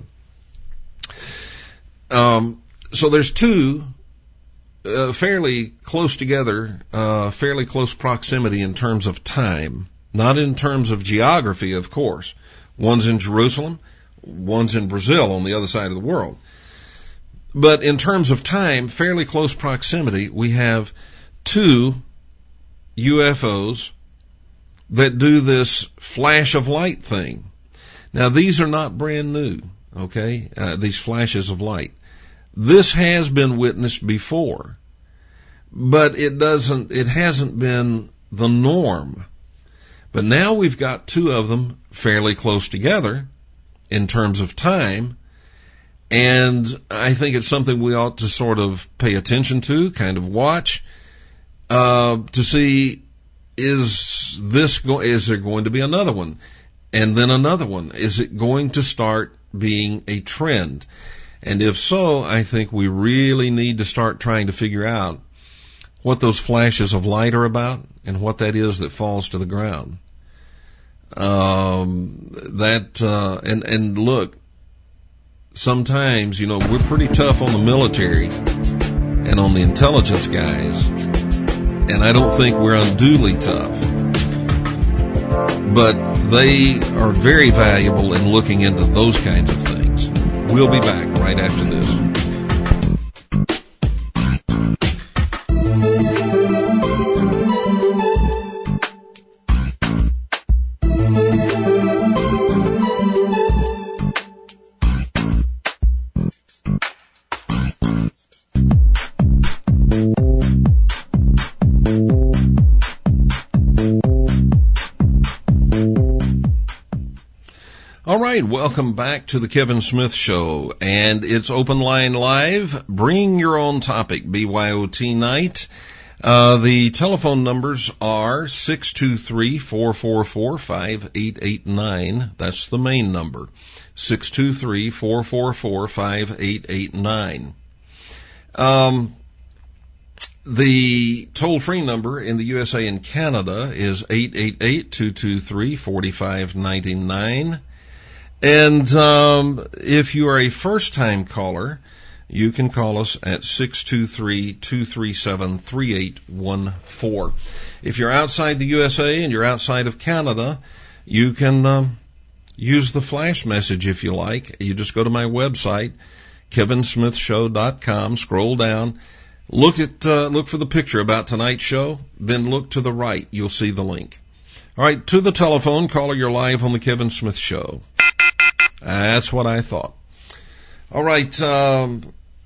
Um, so there's two, uh, fairly close together, uh, fairly close proximity in terms of time, not in terms of geography, of course. One's in Jerusalem, one's in Brazil on the other side of the world. But in terms of time, fairly close proximity, we have two U F Os that do this flash of light thing. Now, these are not brand new, okay, uh, these flashes of light. This has been witnessed before, but it doesn't, it hasn't been the norm. But now we've got two of them fairly close together in terms of time, and I think it's something we ought to sort of pay attention to, kind of watch, Uh, to see, is this go- is there going to be another one? And then another one? Is it going to start being a trend? And if so, I think we really need to start trying to figure out what those flashes of light are about and what that is that falls to the ground. Um, that, uh, and, and look, sometimes, you know, we're pretty tough on the military and on the intelligence guys. And I don't think we're unduly tough. But they are very valuable in looking into those kinds of things. We'll be back right after this. All right, welcome back to the Kevin Smith Show, and it's Open Line Live. Bring your own topic, B Y O T night. Uh, the telephone numbers are six two three, four four four, five eight eight nine. That's the main number, six two three, four four four, five eight eight nine. Um, the toll-free number in the U S A and Canada is eight eight eight, two two three, four five nine nine. And um, if you are a first-time caller, you can call us at six two three, two three seven, three eight one four. If you're outside the U S A and you're outside of Canada, you can um, use the flash message if you like. You just go to my website, kevin smith show dot com, scroll down, look at uh, look for the picture about tonight's show, then look to the right. You'll see the link. All right, to the telephone, caller, you're live on the Kevin Smith Show. That's what I thought. All right, um,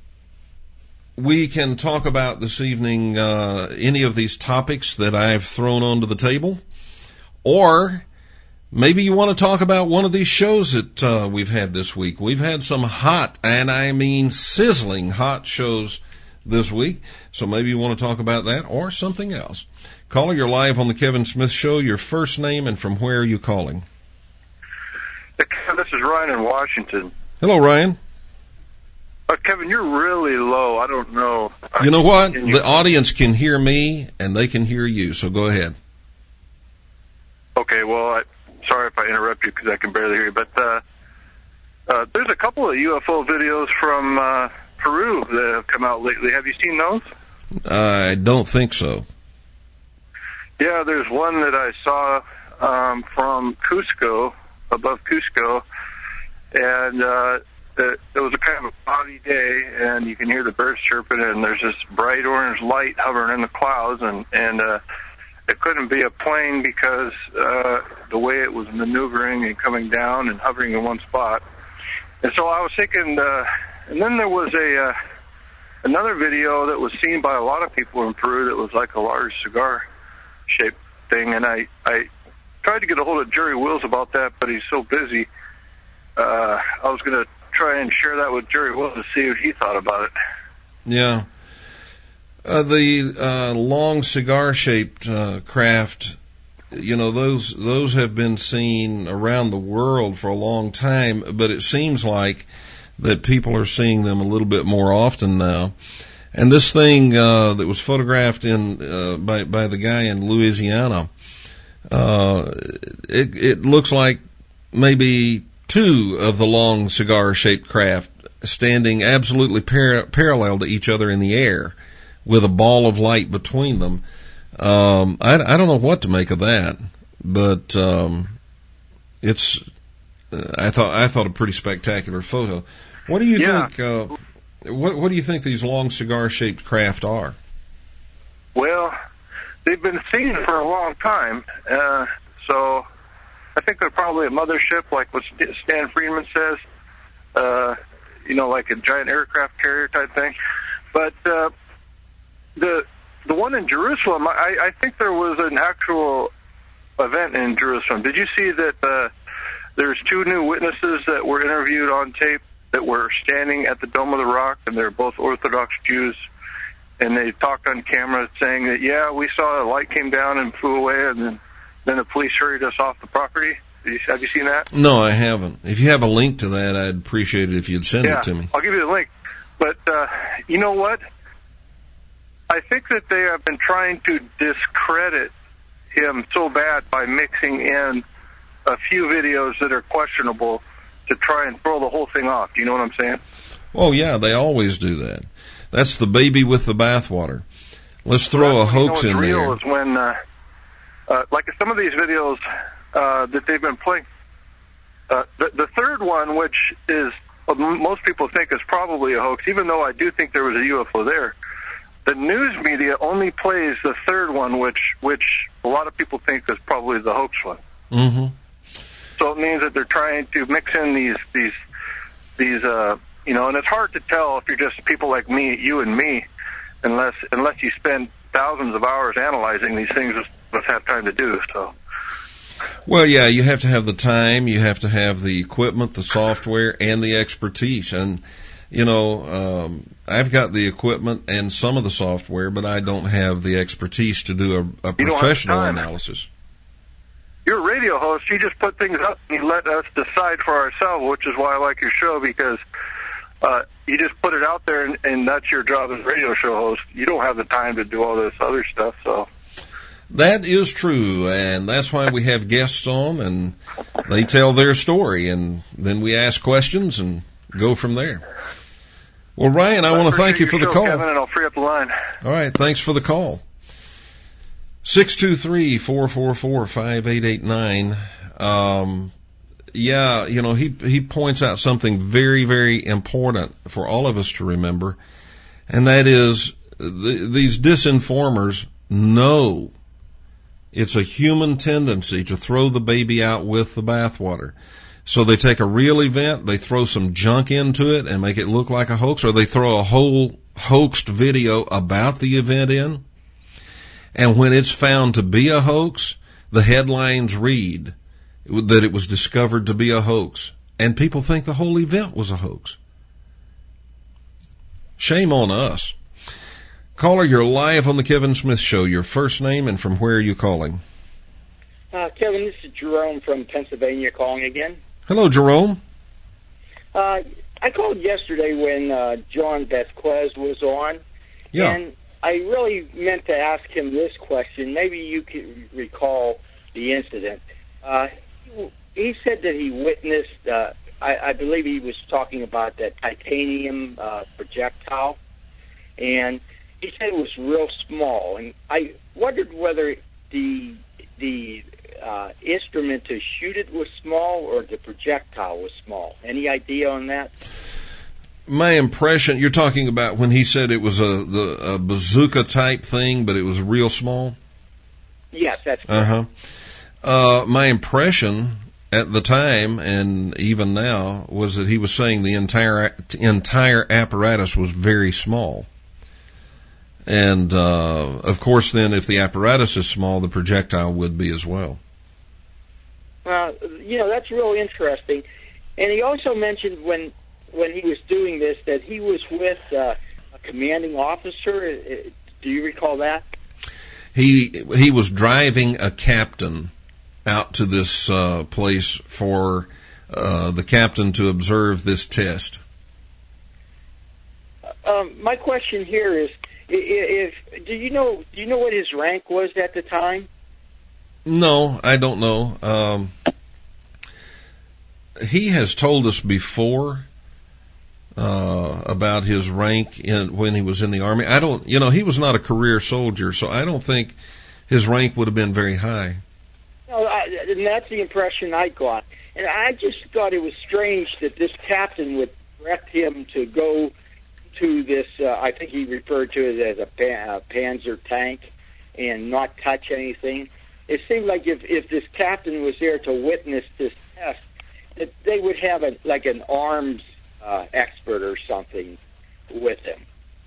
we can talk about this evening uh, any of these topics that I've thrown onto the table, or Maybe you want to talk about one of these shows that uh, we've had this week. We've had some hot, and I mean sizzling hot shows this week, so maybe you want to talk about that or something else. Caller, you're live on the Kevin Smith Show. Your first name and from where are you calling? This is Ryan in Washington. Hello, Ryan. Uh, Kevin, you're really low. I don't know. You know what? You... The audience can hear me, and they can hear you, so go ahead. Okay, well, I, sorry if I interrupt you because I can barely hear you, but uh, uh, there's a couple of U F O videos from uh, Peru that have come out lately. Have you seen those? I don't think so. Yeah, there's one that I saw um, from Cusco, above Cusco, and uh, it, it was a kind of a cloudy day, and you can hear the birds chirping, and there's this bright orange light hovering in the clouds, and, and uh, it couldn't be a plane because uh, the way it was maneuvering and coming down and hovering in one spot. And so I was thinking, uh, and then there was a uh, another video that was seen by a lot of people in Peru that was like a large cigar-shaped thing, and I, I tried to get a hold of Jerry Wills about that, but he's so busy. Uh, I was going to try and share that with Jerry Wills to see what he thought about it. Yeah. Uh, the uh, long cigar-shaped uh, craft, you know, those those have been seen around the world for a long time, but it seems like that people are seeing them a little bit more often now. And this thing uh, that was photographed in uh, by by the guy in Louisiana, Uh, it, it looks like maybe two of the long cigar-shaped craft standing absolutely par- parallel to each other in the air with a ball of light between them. Um, I, I don't know what to make of that, but um, it's uh, I thought I thought a pretty spectacular photo. What do you yeah. think? Uh, what what do you think these long cigar-shaped craft are? Well, they've been seen for a long time, uh, so I think they're probably a mothership, like what Stan Friedman says, uh, you know, like a giant aircraft carrier type thing. But uh, the the one in Jerusalem, I, I think there was an actual event in Jerusalem. Did you see that uh, there's two new witnesses that were interviewed on tape that were standing at the Dome of the Rock, and they're both Orthodox Jews? And they talked on camera saying that, yeah, we saw a light came down and flew away, and then, then the police hurried us off the property. You, have you seen that? No, I haven't. If you have a link to that, I'd appreciate it if you'd send yeah, it to me. I'll give you the link. But uh, you know what? I think that they have been trying to discredit him so bad by mixing in a few videos that are questionable to try and throw the whole thing off. Do you know what I'm saying? Oh, yeah, they always do that. That's the baby with the bathwater. Let's throw well, a hoax you know, in real there. Is when, uh, uh, like some of these videos uh, that they've been playing, uh, the, the third one, which is uh, most people think is probably a hoax, even though I do think there was a U F O there. The news media only plays the third one, which which a lot of people think is probably the hoax one. Mm-hmm. So it means that they're trying to mix in these these these. Uh, You know, and it's hard to tell if you're just people like me, you and me, unless unless you spend thousands of hours analyzing these things, let's have time to do. So. Well, yeah, you have to have the time, you have to have the equipment, the software, and the expertise. And, you know, um, I've got the equipment and some of the software, but I don't have the expertise to do a, a professional analysis. You're a radio host. You just put things up and you let us decide for ourselves, which is why I like your show, because Uh, you just put it out there, and, and that's your job as a radio show host. You don't have the time to do all this other stuff. So that is true, and that's why we have guests on, and they tell their story, and then we ask questions and go from there. Well, Ryan, I, I want to thank you for the show, call. Kevin, and I'll free up the line. All right, thanks for the call. six two three, four four four, five eight eight nine. Um, yeah, you know, he he points out something very, very important for all of us to remember, and that is the, these disinformers know it's a human tendency to throw the baby out with the bathwater. So they take a real event, they throw some junk into it and make it look like a hoax, or they throw a whole hoaxed video about the event in. And when it's found to be a hoax, the headlines read, that it was discovered to be a hoax. And people think the whole event was a hoax. Shame on us. Caller, you're live on the Kevin Smith Show. Your first name and from where are you calling? Uh, Kevin, this is Jerome from Pennsylvania calling again. Hello, Jerome. Uh, I called yesterday when uh, John Vasquez was on. Yeah. And I really meant to ask him this question. Maybe you can recall the incident. Uh, he, he said that he witnessed, uh, I, I believe he was talking about that titanium uh, projectile, and he said it was real small. And I wondered whether the the uh, instrument to shoot it was small or the projectile was small. Any idea on that? My impression, you're talking about when he said it was a the a bazooka type thing, but it was real small? Yes, that's correct. Uh-huh. Uh, my impression at the time, and even now, was that he was saying the entire entire apparatus was very small. And, uh, of course, then, if the apparatus is small, the projectile would be as well. Well, you know, that's really interesting. And he also mentioned when when he was doing this that he was with uh, a commanding officer. Do you recall that? He he was driving a captain out to this uh, place for uh, the captain to observe this test. Um, my question here is, if do you know do you know what his rank was at the time? No, I don't know. Um, he has told us before uh, about his rank in, when he was in the Army. I don't, you know, he was not a career soldier, so I don't think his rank would have been very high. No, I, and that's the impression I got. And I just thought it was strange that this captain would direct him to go to this, uh, I think he referred to it as a pan, uh, Panzer tank, and not touch anything. It seemed like if, if this captain was there to witness this test, that they would have a, like an arms uh, expert or something with him.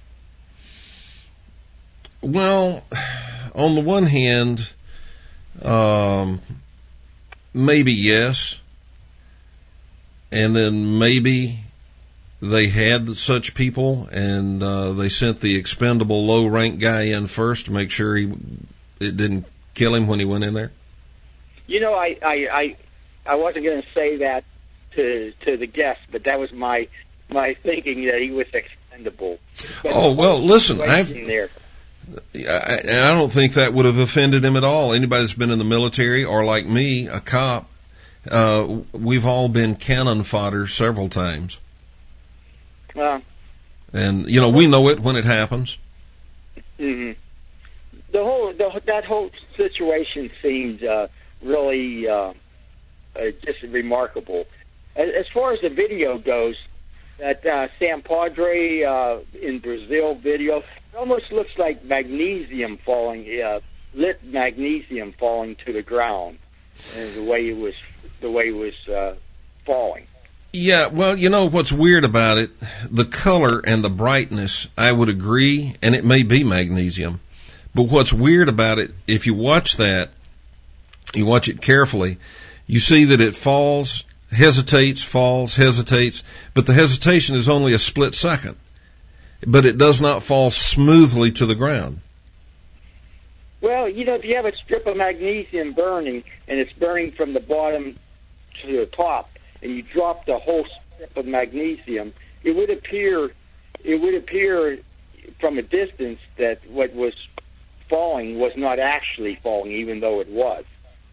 Well, on the one hand, um, maybe yes, and then maybe they had such people, and uh, they sent the expendable low-rank guy in first to make sure he it didn't kill him when he went in there. You know, I I I, I wasn't going to say that to to the guest, but that was my my thinking that he was expendable. But oh well, listen, I've. There. I, I don't think that would have offended him at all. Anybody that's been in the military, or like me, a cop, uh, we've all been cannon fodder several times. Uh, and, you know, we know it when it happens. Mm-hmm. The whole, the, that whole situation seemed uh, really uh, uh, just remarkable. As, as far as the video goes, that uh, San Padre uh, in Brazil video, it almost looks like magnesium falling, uh, lit magnesium falling to the ground, and the way it was, the way it was uh, falling. Yeah, well, you know what's weird about it? The color and the brightness, I would agree, and it may be magnesium. But what's weird about it, if you watch that, you watch it carefully, you see that it falls, hesitates, falls, hesitates, but the hesitation is only a split second. But it does not fall smoothly to the ground. Well, you know, if you have a strip of magnesium burning, and it's burning from the bottom to the top, and you drop the whole strip of magnesium, it would appear, it would appear from a distance that what was falling was not actually falling, even though it was.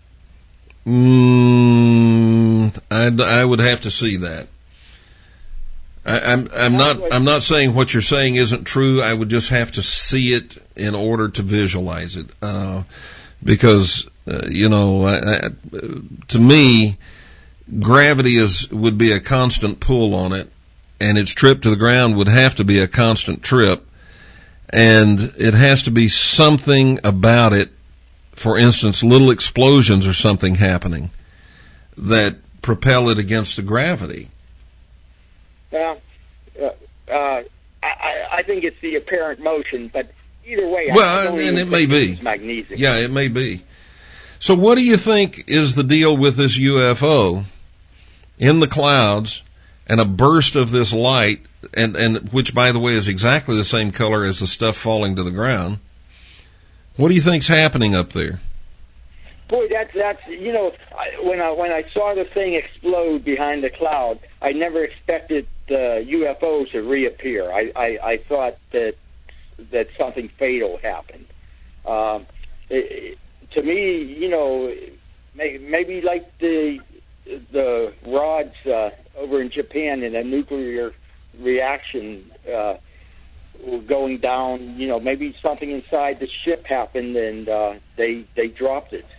Mm, I, I would have to see that. I, I'm, I'm not, I'm not saying what you're saying isn't true. I would just have to see it in order to visualize it, uh, because uh, you know, I, I, to me, gravity is would be a constant pull on it, and its trip to the ground would have to be a constant trip, and it has to be something about it. For instance, little explosions or something happening that propel it against the gravity. Well, uh, uh, I, I think it's the apparent motion, but either way, well, I don't and even it may be magnesium. Yeah, it may be. So what do you think is the deal with this U F O in the clouds and a burst of this light, and, and which, by the way, is exactly the same color as the stuff falling to the ground? What do you think's happening up there? Boy, that's that's you know, I, when I when I saw the thing explode behind the cloud, I never expected the U F O to reappear. I, I, I thought that that something fatal happened. Um, it, to me, you know, maybe, maybe like the the rods uh, over in Japan in a nuclear reaction uh, going down. You know, maybe something inside the ship happened and uh, they they dropped it.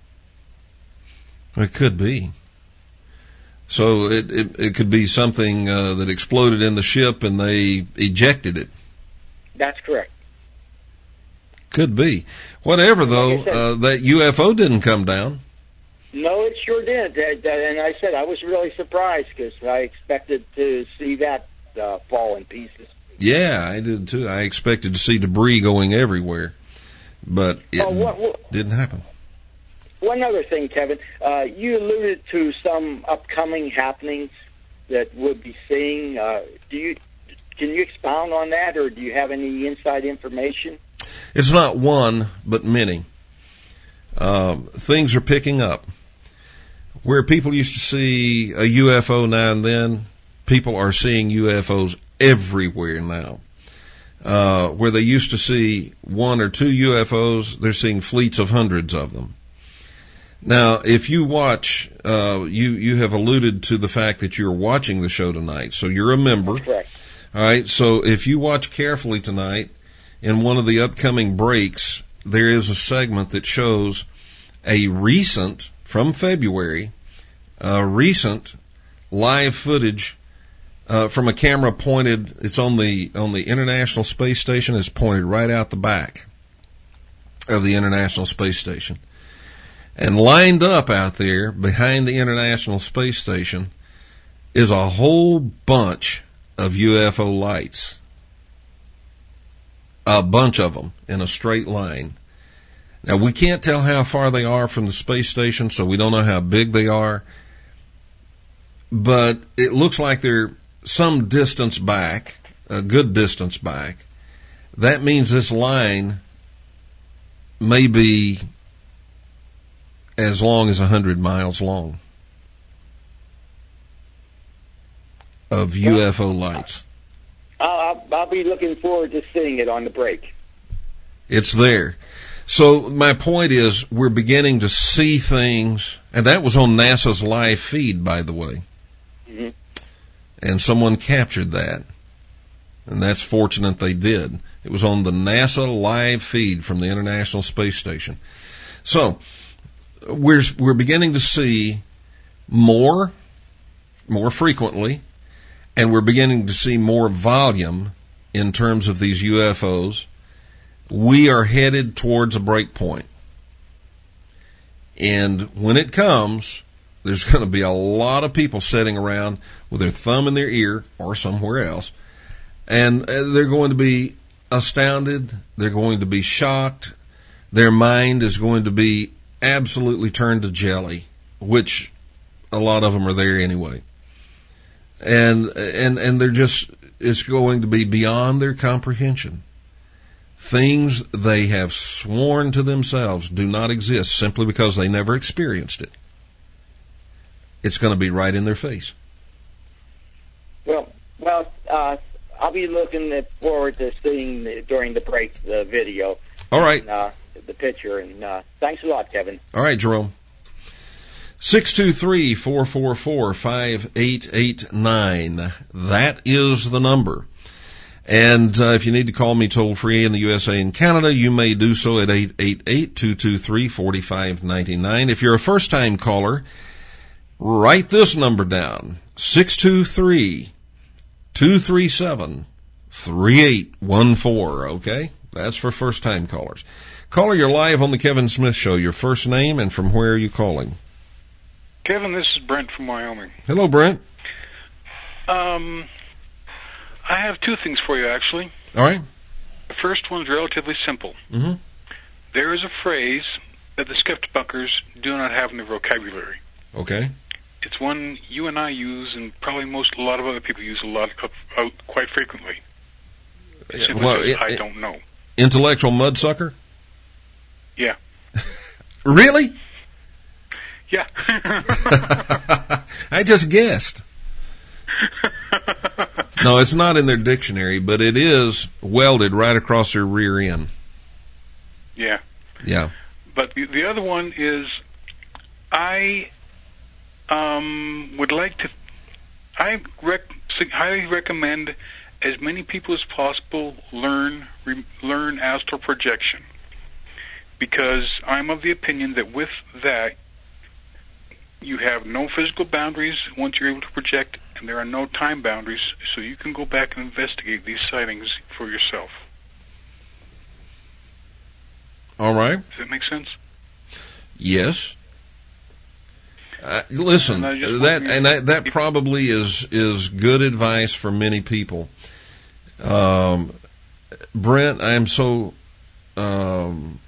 It could be. So it it, it could be something uh, that exploded in the ship and they ejected it. That's correct. Could be. Whatever, though, like said, uh, that U F O didn't come down. No, it sure did. And I said I was really surprised because I expected to see that uh, fall in pieces. Yeah, I did too. I expected to see debris going everywhere, but it oh, what, what, didn't happen. One other thing, Kevin, uh, you alluded to some upcoming happenings that we'll be seeing. Uh, do you can you expound on that, or do you have any inside information? It's not one, but many. Uh, things are picking up. Where people used to see a U F O now and then, people are seeing U F Os everywhere now. Uh, where they used to see one or two U F Os, they're seeing fleets of hundreds of them. Now, if you watch, uh, you, you have alluded to the fact that you're watching the show tonight, so you're a member. That's correct. All right, so if you watch carefully tonight, in one of the upcoming breaks, there is a segment that shows a recent, from February, uh, recent live footage uh, from a camera pointed, it's on the on the International Space Station, it's pointed right out the back of the International Space Station. And lined up out there behind the International Space Station is a whole bunch of U F O lights. A bunch of them in a straight line. Now, we can't tell how far they are from the space station, so we don't know how big they are. But it looks like they're some distance back, a good distance back. That means this line may be as long as one hundred miles long of U F O lights. I'll, I'll be looking forward to seeing it on the break. It's there. So my point is, we're beginning to see things, and that was on NASA's live feed, by the way. Mm-hmm. And someone captured that. And that's fortunate they did. It was on the NASA live feed from the International Space Station. So we're we're beginning to see more, more frequently, and we're beginning to see more volume in terms of these U F Os. We are headed towards a break point. And when it comes, there's going to be a lot of people sitting around with their thumb in their ear or somewhere else, and they're going to be astounded. They're going to be shocked. Their mind is going to be absolutely turned to jelly, which a lot of them are there anyway. And, and, and they're just, it's going to be beyond their comprehension. Things they have sworn to themselves do not exist simply because they never experienced it. It's going to be right in their face. Well, well, uh, I'll be looking forward to seeing the, during the break the video. All right. And, uh, the picture, and uh, thanks a lot, Kevin. All right, Jerome. six two three, four four four, five eight eight nine. That is the number. And uh, if you need to call me toll free in the U S A and Canada, you may do so at eight eight eight, two two three, four five nine nine. If you're a first-time caller, write this number down, six two three, two three seven, three eight one four, okay? That's for first-time callers. Caller, you're live on the Kevin Smith Show. Your first name and from where are you calling? Kevin, this is Brent from Wyoming. Hello, Brent. Um, I have two things for you, actually. All right. The first one's relatively simple. Mm-hmm. There is a phrase that the skeptic bunkers do not have in their vocabulary. Okay. It's one you and I use, and probably most a lot of other people use a lot of, uh, quite frequently. Simply Well, because it, I it, don't know. Intellectual mudsucker? Yeah. Really? Yeah. I just guessed. No, it's not in their dictionary, but it is welded right across their rear end. Yeah. Yeah. But the, the other one is, I um, would like to, I rec- highly recommend as many people as possible learn re, learn astral projection, because I'm of the opinion that with that, you have no physical boundaries once you're able to project, and there are no time boundaries, so you can go back and investigate these sightings for yourself. All right. Does that make sense? Yes. Uh, listen, And that and that, that probably is is good advice for many people. Um, Brent, I am so um,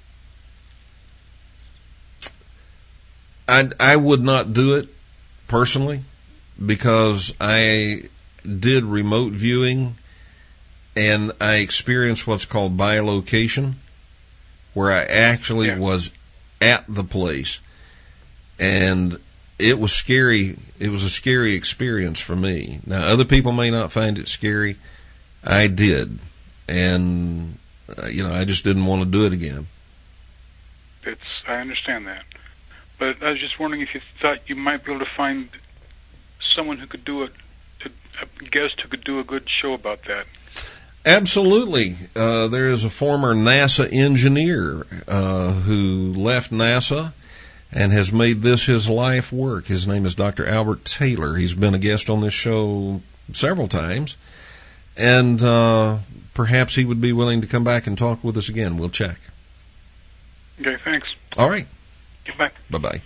I I would not do it personally, because I did remote viewing and I experienced what's called bilocation, where I actually yeah. was at the place, and it was scary. It was a scary experience for me. Now, other people may not find it scary. I did, and uh, you know, I just didn't want to do it again. It's I understand that, but I was just wondering if you thought you might be able to find someone who could do it, a guest who could do a good show about that. Absolutely. Uh, there is a former NASA engineer uh, who left NASA and has made this his life work. His name is Doctor Albert Taylor. He's been a guest on this show several times, and uh, perhaps he would be willing to come back and talk with us again. We'll check. Okay, thanks. All right. Goodbye. Bye-bye.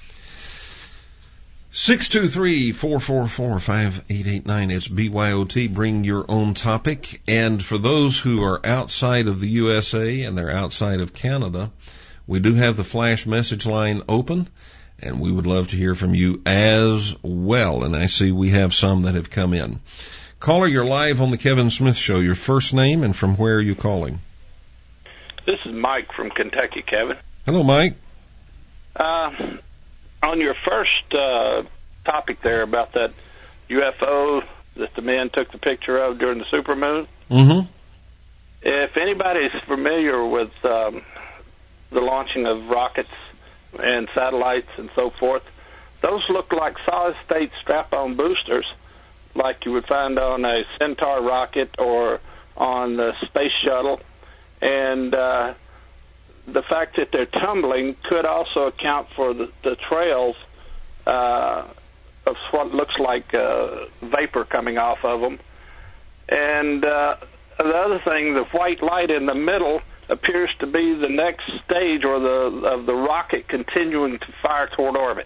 six two three, four four four, five eight eight nine. It's B Y O T. Bring your own topic. And for those who are outside of the U S A and they're outside of Canada, we do have the flash message line open, and we would love to hear from you as well. And I see we have some that have come in. Caller, you're live on the Kevin Smith Show. Your first name and from where are you calling? This is Mike from Kentucky, Kevin. Hello, Mike. Uh, on your first uh, topic there about that U F O that the men took the picture of during the supermoon, Mm-hmm. if anybody's familiar with um, the launching of rockets and satellites and so forth, those look like solid-state strap-on boosters like you would find on a Centaur rocket or on the space shuttle. And uh, the fact that they're tumbling could also account for the, the trails uh, of what looks like uh, vapor coming off of them. And uh, the other thing, the white light in the middle appears to be the next stage or the of the rocket continuing to fire toward orbit.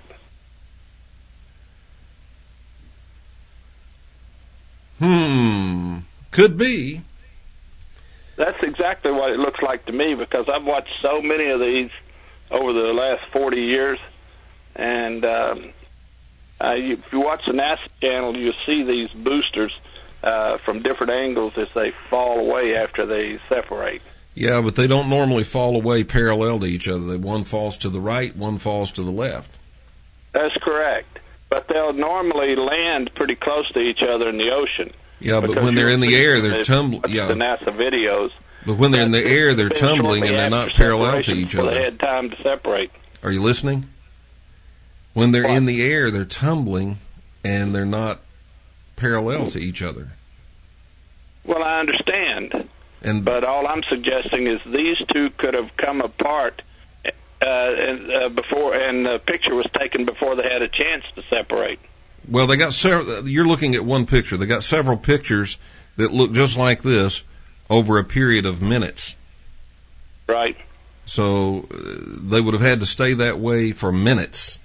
Hmm. Could be. That's exactly what it looks like to me, because I've watched so many of these over the last forty years, and um, uh, you, if you watch the NASA channel, you'll see these boosters uh, from different angles as they fall away after they separate. Yeah, but they don't normally fall away parallel to each other. One falls to the right, one falls to the left. That's correct. But they'll normally land pretty close to each other in the ocean. Yeah, but when they're in the air, they're tumbling. Yeah. The NASA videos. But when they're in the air, they're tumbling and they're not parallel to each other. They had time to separate. Are you listening? When they're What? in the air, they're tumbling and they're not parallel to each other. Well, I understand. And But all I'm suggesting is these two could have come apart uh, and, uh, before, and the picture was taken before they had a chance to separate. well, they got several. You're looking at one picture. They got several pictures that look just like this over a period of minutes. Right. So uh, they would have had to stay that way for minutes.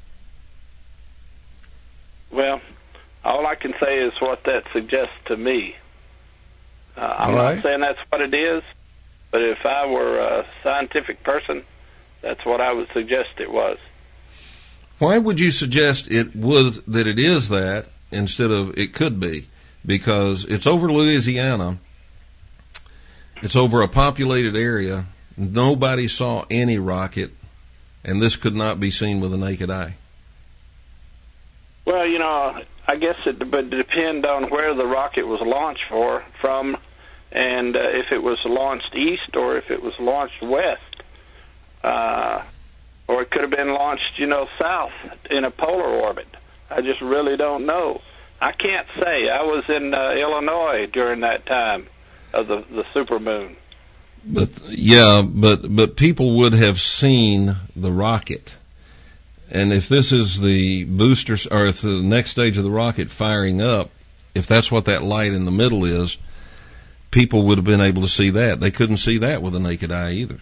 Well, all I can say is what that suggests to me. Uh, I'm All right. not saying that's what it is, but if I were a scientific person, That's what I would suggest it was. Why would you suggest it was that it is that instead of it could be? Because it's over Louisiana. It's over a populated area. Nobody saw any rocket, and this could not be seen with the naked eye. Well, you know, I guess it would depend on where the rocket was launched for, from, and uh, if it was launched east or if it was launched west. Uh, or it could have been launched, you know, south in a polar orbit. I just really don't know. I can't say. I was in uh, Illinois during that time of the, the supermoon. But yeah, but but people would have seen the rocket, and if this is the booster, or if the next stage of the rocket firing up, if that's what that light in the middle is, people would have been able to see that. They couldn't see that with the naked eye either.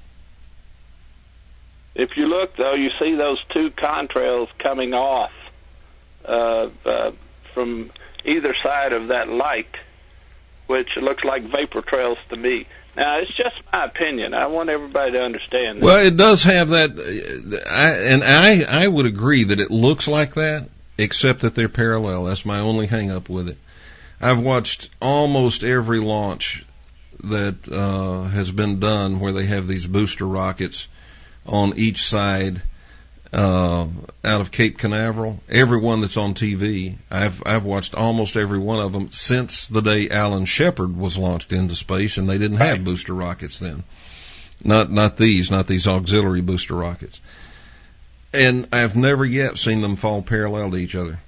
If you look, though, you see those two contrails coming off uh, uh, from either side of that light, which looks like vapor trails to me. Now, it's just my opinion. I want everybody to understand that. Well, it does have that, I, and I I would agree that it looks like that, except that they're parallel. That's my only hang-up with it. I've watched almost every launch that uh, has been done where they have these booster rockets on each side uh, out of Cape Canaveral. Every one that's on T V, I've I've watched almost every one of them since the day Alan Shepard was launched into space, and they didn't have booster rockets then. Not not these, not these auxiliary booster rockets. And I've never yet seen them fall parallel to each other.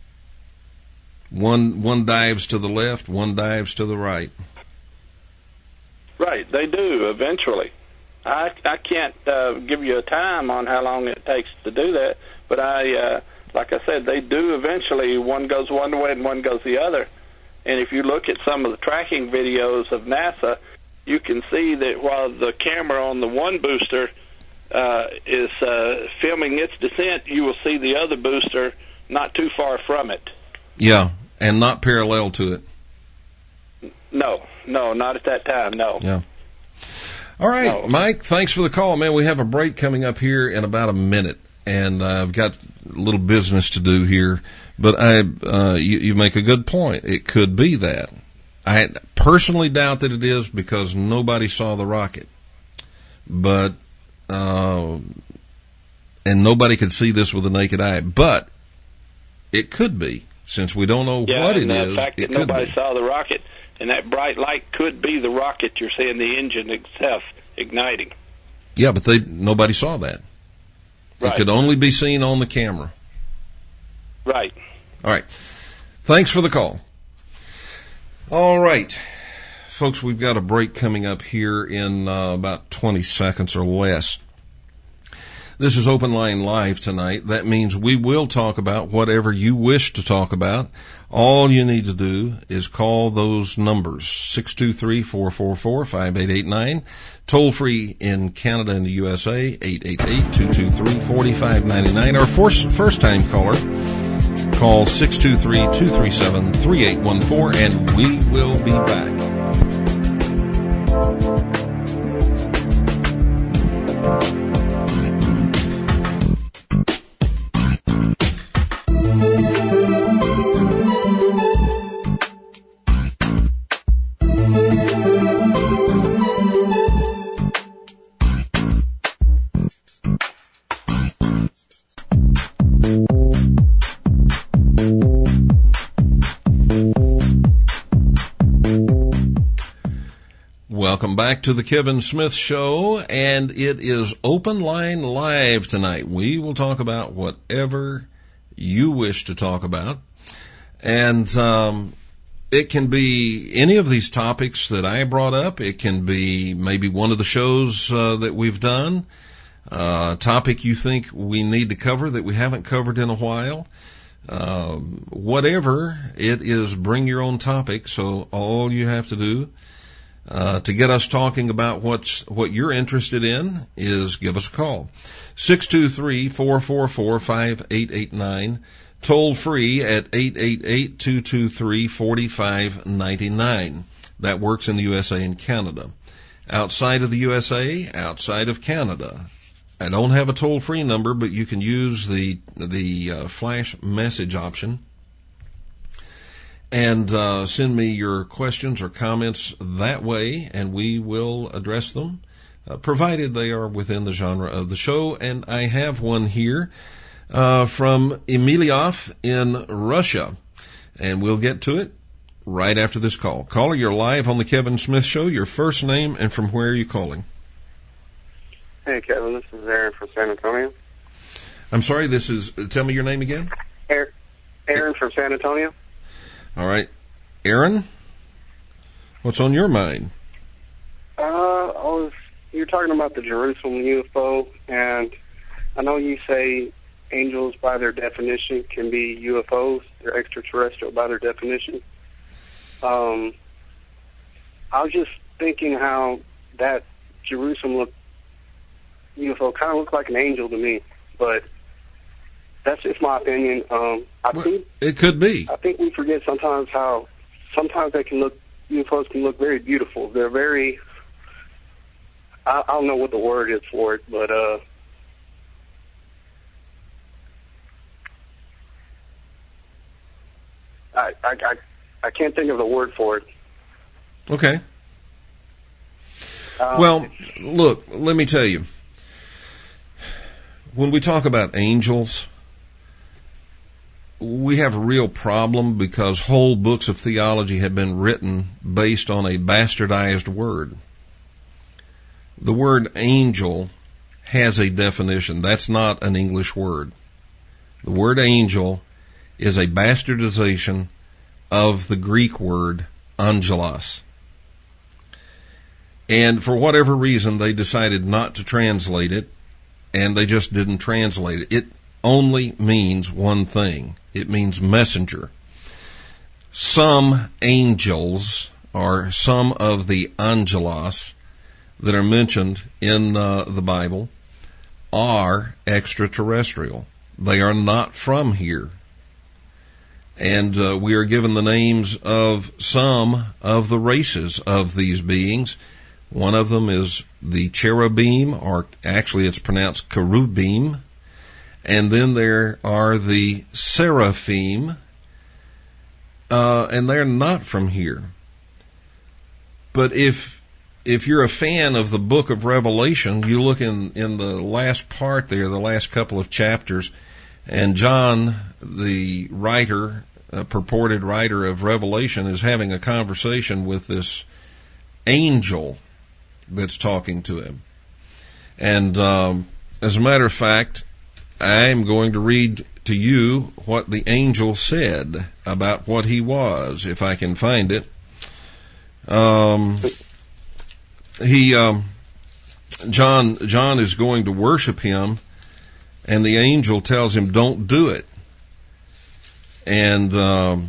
One one dives to the left, one dives to the right. Right, they do eventually. I, I can't uh, give you a time on how long it takes to do that, but I, uh, like I said, they do eventually. One goes one way and one goes the other. And if you look at some of the tracking videos of NASA, you can see that while the camera on the one booster uh, is uh, filming its descent, you will see the other booster not too far from it. Yeah, and not parallel to it. No, no, not at that time, no. Yeah. All right, no. Mike, thanks for the call, man. We have a break coming up here in about a minute, and uh, I've got a little business to do here. But I, uh, you, you make a good point. It could be that. I personally doubt that it is because nobody saw the rocket. But, uh, and nobody could see this with the naked eye. But it could be, since we don't know yeah, what it and the is. fact it that could nobody be. saw the rocket, and that bright light could be the rocket you're seeing the engine itself igniting. Yeah, but they nobody saw that. Right. It could only be seen on the camera. Right. All right. Thanks for the call. All right. Folks, we've got a break coming up here in uh, about twenty seconds or less. This is Open Line Live tonight. That means we will talk about whatever you wish to talk about. All you need to do is call those numbers, six two three, four four four, five eight eight nine, toll free in Canada and the U S A, eight eight eight, two two three, four five nine nine. Our first, first time caller, call six two three, two three seven, three eight one four, and we will be back. Welcome back to the Kevin Smith Show, and it is Open Line Live tonight. We will talk about whatever you wish to talk about, and um, it can be any of these topics that I brought up. It can be maybe one of the shows uh, that we've done, a uh, topic you think we need to cover that we haven't covered in a while. Uh, whatever it is, bring your own topic, so all you have to do Uh, to get us talking about what's, what you're interested in is give us a call. six two three, four four four, five eight eight nine. Toll free at eight eight eight, two two three, four five nine nine. That works in the U S A and Canada. Outside of the U S A, outside of Canada, I don't have a toll-free number, but you can use the the uh, flash message option and uh, send me your questions or comments that way, and we will address them, uh, provided they are within the genre of the show. And I have one here uh, from Emiliov in Russia, and we'll get to it right after this call. Caller, you're live on the Kevin Smith Show. Your first name and from where are you calling? Hey, Kevin, this is Aaron from San Antonio. I'm sorry, this is, tell me your name again. Aaron from San Antonio. All right. Aaron, what's on your mind? Uh, I was, you're talking about the Jerusalem U F O, and I know you say angels by their definition can be U F Os. They're extraterrestrial by their definition. Um, I was just thinking how that Jerusalem looked U F O kind of looked like an angel to me, but that's just my opinion. Um, I well, think it could be. I think we forget sometimes how sometimes they can look. U F Os can look very beautiful. They're very. I, I don't know what the word is for it, but uh, I, I I I can't think of the word for it. Okay. Um, well, look, let me tell you. When we talk about angels, we have a real problem because whole books of theology have been written based on a bastardized word. The word angel has a definition. That's not an English word. The word angel is a bastardization of the Greek word angelos. And for whatever reason, they decided not to translate it. And they just didn't translate it. It only means one thing. It means messenger. Some angels, or some of the angelos that are mentioned in uh, the Bible, are extraterrestrial. They are not from here. And uh, we are given the names of some of the races of these beings. One of them is the cherubim, or actually it's pronounced cherubim. And then there are the seraphim, uh, and they're not from here. But if if you're a fan of the book of Revelation, you look in, in the last part there, the last couple of chapters, and John, the writer, uh, purported writer of Revelation, is having a conversation with this angel that's talking to him. And um, as a matter of fact, I'm going to read to you what the angel said about what he was, if I can find it. Um, he, um, John, John is going to worship him, and the angel tells him, "Don't do it." And um,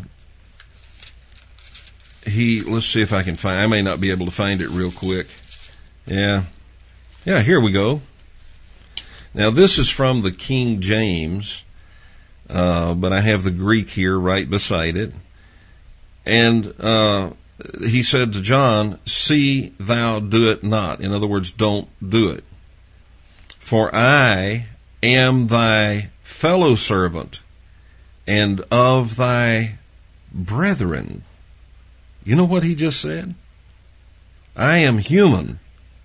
he, let's see if I can find. I may not be able to find it real quick. Yeah. Yeah, here we go. Now, this is from the King James, uh, but I have the Greek here right beside it. And uh, he said to John, "See thou do it not." In other words, don't do it. "For I am thy fellow servant and of thy brethren." You know what he just said? I am human.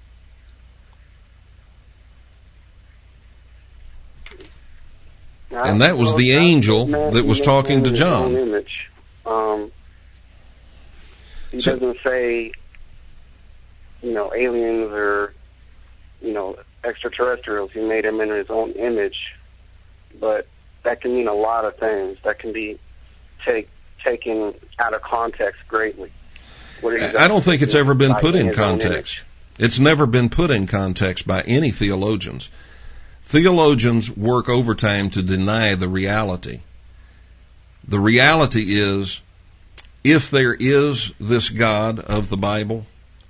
And that was the angel that was talking to John. Image. Um, he So- doesn't say, you know, aliens or, you know, extraterrestrials. He made him in his own image. But that can mean a lot of things. That can be take, taken out of context greatly. What exactly I don't think it's ever been by put in his own context. image? It's never been put in context by any theologians. Theologians work overtime to deny the reality. The reality is, if there is this God of the Bible,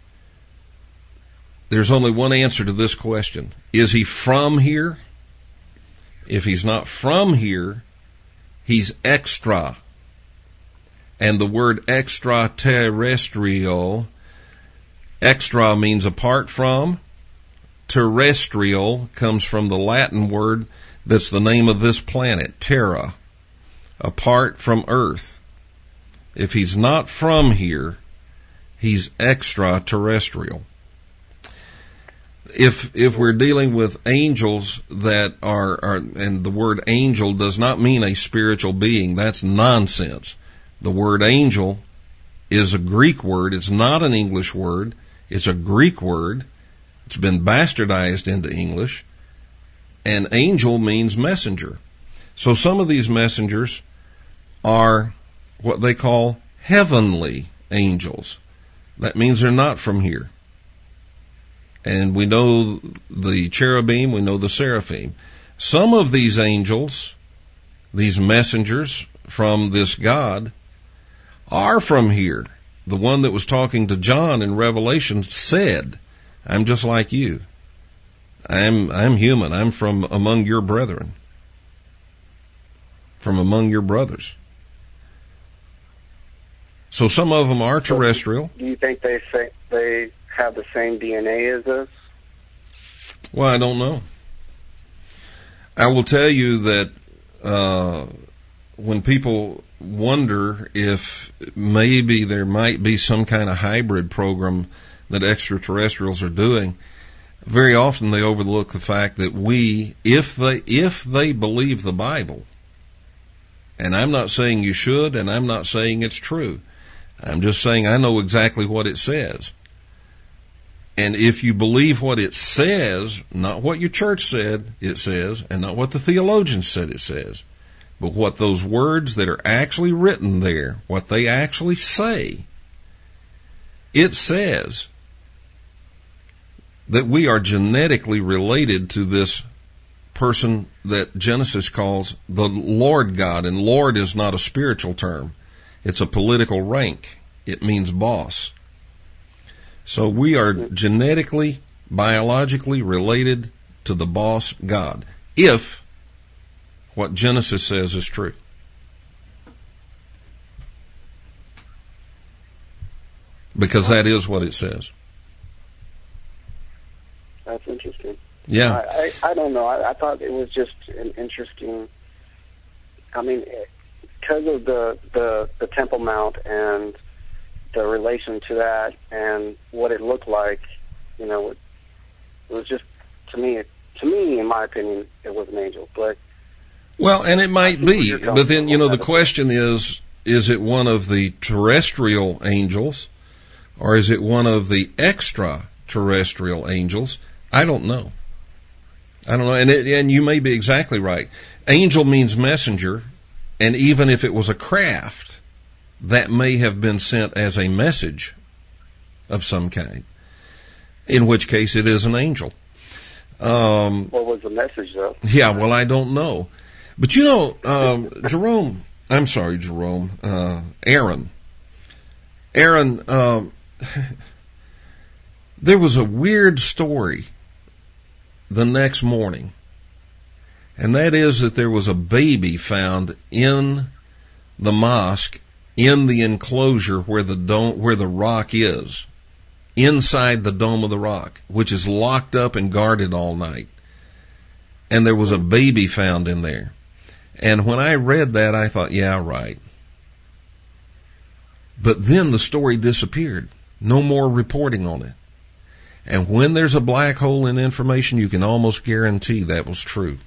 there's only one answer to this question. Is he from here? If he's not from here, he's extra. And the word extraterrestrial, extra means apart from, Terrestrial comes from the Latin word that's the name of this planet, terra, apart from Earth. If he's not from here, he's extraterrestrial. If if we're dealing with angels that are, are, and the word angel does not mean a spiritual being, that's nonsense. The word angel is a Greek word. It's not an English word. It's a Greek word. It's been bastardized into English. And angel means messenger. So some of these messengers are what they call heavenly angels. That means they're not from here. And we know the cherubim, we know the seraphim. Some of these angels, these messengers from this God, are from here. The one that was talking to John in Revelation said, I'm just like you. I'm, I'm human. I'm from among your brethren. From among your brothers. So some of them are terrestrial. Do you think they say they have the same D N A as us? Well, I don't know. I will tell you that uh, when people wonder if maybe there might be some kind of hybrid program that extraterrestrials are doing, very often they overlook the fact that we, if they if they believe the Bible, and I'm not saying you should, and I'm not saying it's true, I'm just saying I know exactly what it says. And if you believe what it says, not what your church said it says, and not what the theologians said it says, but what those words that are actually written there, what they actually say, it says that we are genetically related to this person that Genesis calls the Lord God. And Lord is not a spiritual term. It's a political rank. It means boss. So we are genetically, biologically related to the boss God, if what Genesis says is true. Because that is what it says. That's interesting. Yeah. I, I, I don't know. I, I thought it was just an interesting, I mean, because of the, the, the Temple Mount and the relation to that and what it looked like, you know, it, it was just, to me, to me, in my opinion, it was an angel. But well, and it might be, but then, you know, the question is, is it one of the terrestrial angels, or is it one of the extraterrestrial angels? I don't know. I don't know, and it, and you may be exactly right. Angel means messenger, and even if it was a craft, that may have been sent as a message of some kind, in which case it is an angel. Um, what was the message, though? Yeah, well, I don't know. But you know, um, Jerome, I'm sorry, Jerome, uh, Aaron, Aaron, um, there was a weird story the next morning, and that is that there was a baby found in the mosque, in the enclosure where the dome, where the rock is, inside the Dome of the Rock, which is locked up and guarded all night. And there was a baby found in there. And when I read that, I thought, yeah, right. But then the story disappeared. No more reporting on it. And when there's a black hole in information, you can almost guarantee that was true.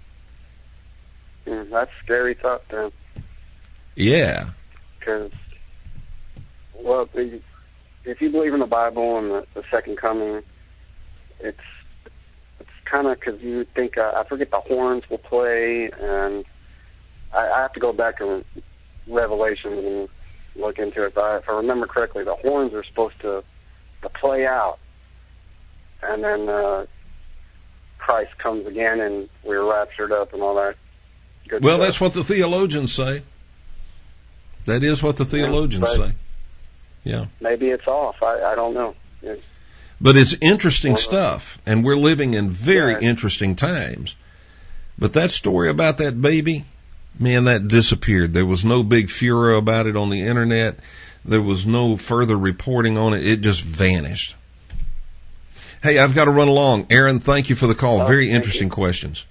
Mm, that's a scary thought, then. Yeah. Because, well, the, if you believe in the Bible and the, the second coming, it's it's kind of because you think, uh, I forget the horns will play, and I, I have to go back to Revelation and look into it. But if I remember correctly, the horns are supposed to, to play out, and then uh, Christ comes again, and we're raptured up and all that good Well, stuff. that's what the theologians say. That is what the theologians yeah, say. Yeah. Maybe it's off. I, I don't know. Yeah. But it's interesting stuff, and we're living in very yeah. interesting times. But that story about that baby, man, that disappeared. There was no big furor about it on the internet. There was no further reporting on it. It just vanished. Hey, I've got to run along. Aaron, thank you for the call. Oh, Very interesting questions.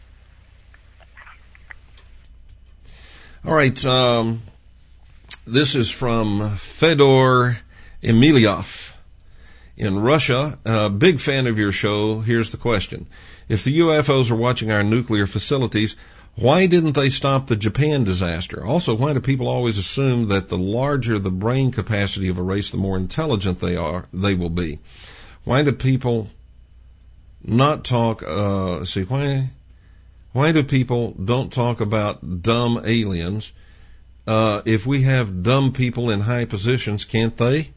All right. Um, this is from Fedor Emeliov in Russia. Uh, big fan of your show. Here's the question. If the U F Os are watching our nuclear facilities, why didn't they stop the Japan disaster? Also, why do people always assume that the larger the brain capacity of a race, the more intelligent they are, they will be? Why do people not talk, uh, see, why, why do people don't talk about dumb aliens? Uh, if we have dumb people in high positions, can't they?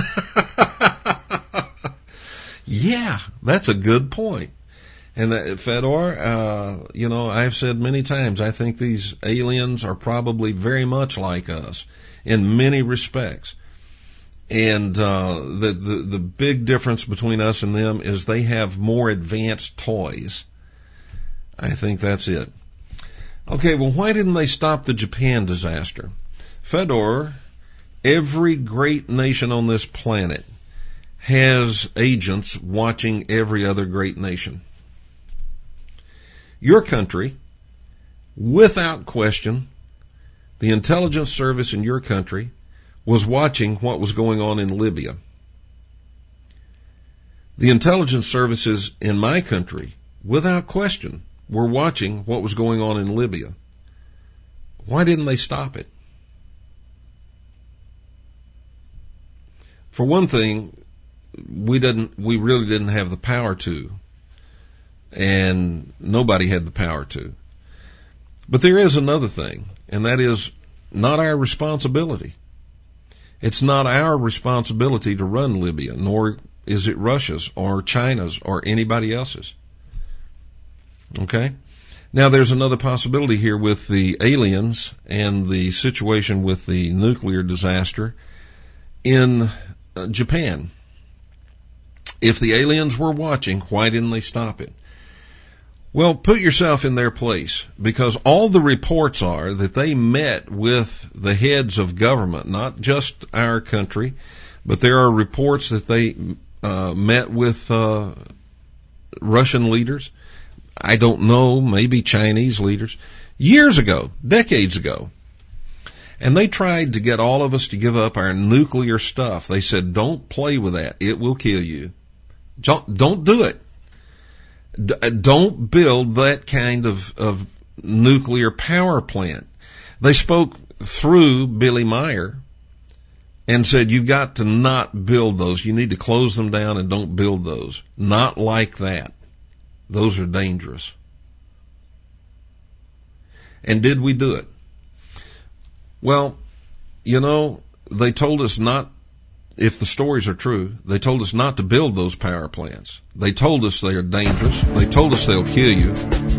Yeah, that's a good point. And that, Fedor, uh, you know, I've said many times, I think these aliens are probably very much like us in many respects. And uh, the, the the big difference between us and them is they have more advanced toys. I think that's it. Okay, well, why didn't they stop the Japan disaster? Fedor, every great nation on this planet has agents watching every other great nation. Your country, without question, the intelligence service in your country was watching what was going on in Libya. The intelligence services in my country, without question, were watching what was going on in Libya. Why didn't they stop it? For one thing, we didn't, we really didn't have the power to. And nobody had the power to. But there is another thing, and that is not our responsibility. It's not our responsibility to run Libya, nor is it Russia's or China's or anybody else's. Okay? Now there's another possibility here with the aliens and the situation with the nuclear disaster in uh, Japan. If the aliens were watching, why didn't they stop it? Well, put yourself in their place, because all the reports are that they met with the heads of government, not just our country, but there are reports that they uh, met with uh, Russian leaders. I don't know, maybe Chinese leaders, years ago, decades ago. And they tried to get all of us to give up our nuclear stuff. They said, don't play with that. It will kill you. Don't, don't do it. Don't build that kind of, of nuclear power plant. They spoke through Billy Meyer and said, you've got to not build those. You need to close them down and don't build those. Not like that. Those are dangerous. And did we do it? Well, you know, they told us not, if the stories are true, they told us not to build those power plants. They told us they are dangerous. They told us they'll kill you.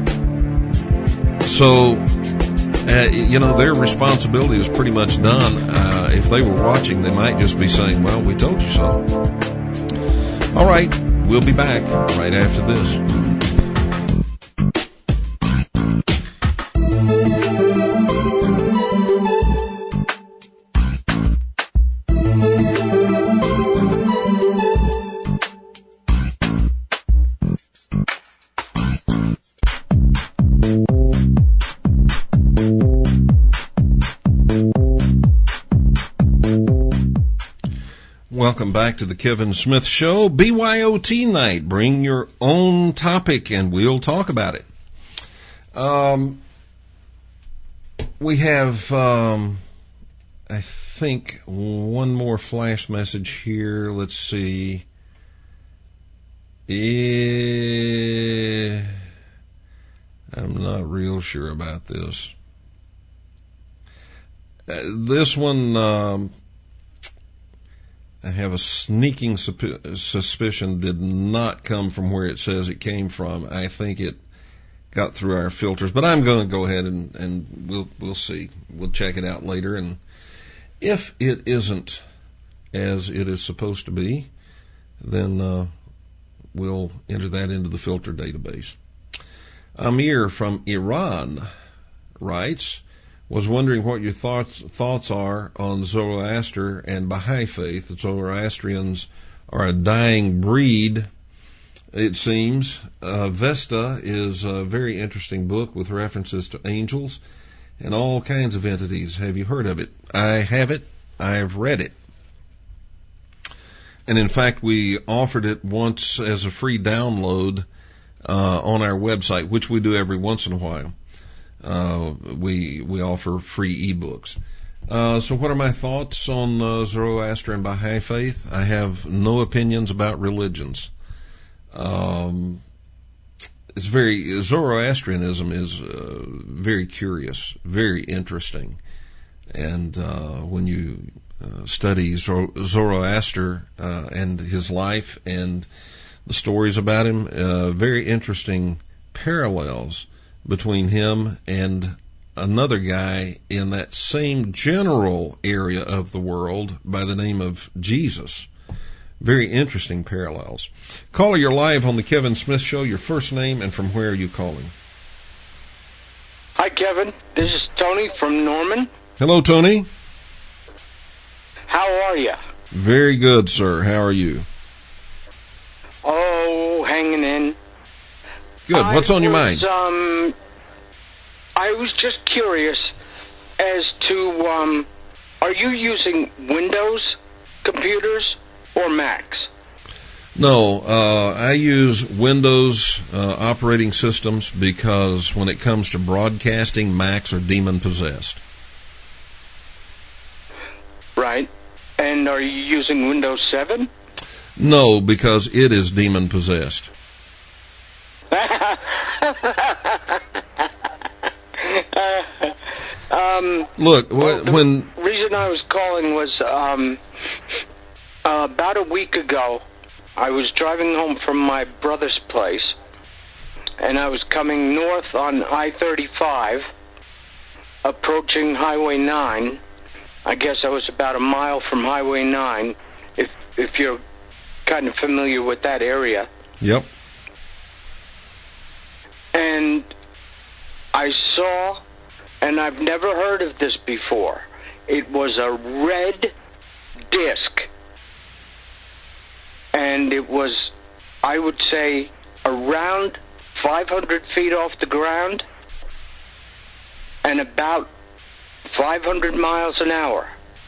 So, uh, you know, their responsibility is pretty much done. Uh, if they were watching, they might just be saying, well, we told you so. All right, we'll be back right after this. Welcome back to the Kevin Smith Show. B Y O T night. Bring your own topic and we'll talk about it. Um, we have, um, I think, one more flash message here. Let's see. Eh, I'm not real sure about this. Uh, this one, um, I have a sneaking suspicion did not come from where it says it came from. I think it got through our filters, but I'm going to go ahead and, and we'll we'll see. We'll check it out later, and if it isn't as it is supposed to be, then uh, we'll enter that into the filter database. Amir from Iran writes, was wondering what your thoughts thoughts are on Zoroaster and Baha'i faith. The Zoroastrians are a dying breed. it seems. Uh, Vesta is a very interesting book with references to angels and all kinds of entities. Have you heard of it? I have it. I have read it. And in fact, we offered it once as a free download uh, on our website, which we do every once in a while. Uh, we we offer free ebooks. Uh, so what are my thoughts on uh, Zoroaster and Baha'i faith? I have no opinions about religions. Um, it's very, Zoroastrianism is uh, very curious, very interesting. And uh, when you uh, study Zoro- Zoroaster uh, and his life and the stories about him, uh, very interesting parallels between him and another guy in that same general area of the world by the name of Jesus. Very interesting parallels. Caller, you're live on the Kevin Smith Show. Your first name and from where are you calling? Hi, Kevin. This is Tony from Norman. Hello, Tony. How are you? Very good, sir. How are you? Oh, hanging in. Good. What's I on your was, mind? Um, I was just curious as to, um, are you using Windows computers or Macs? No, uh, I use Windows uh, operating systems because when it comes to broadcasting, Macs are demon-possessed. Right. And are you using Windows seven? No, because it is demon-possessed. uh, um, Look, well, the when... reason I was calling was um, uh, about a week ago, I was driving home from my brother's place, and I was coming north on I thirty-five, approaching Highway nine. I guess I was about a mile from Highway nine, if if you're kind of familiar with that area. Yep. And I saw, and I've never heard of this before, it was a red disc. And it was, I would say, around five hundred feet off the ground and about five hundred miles an hour.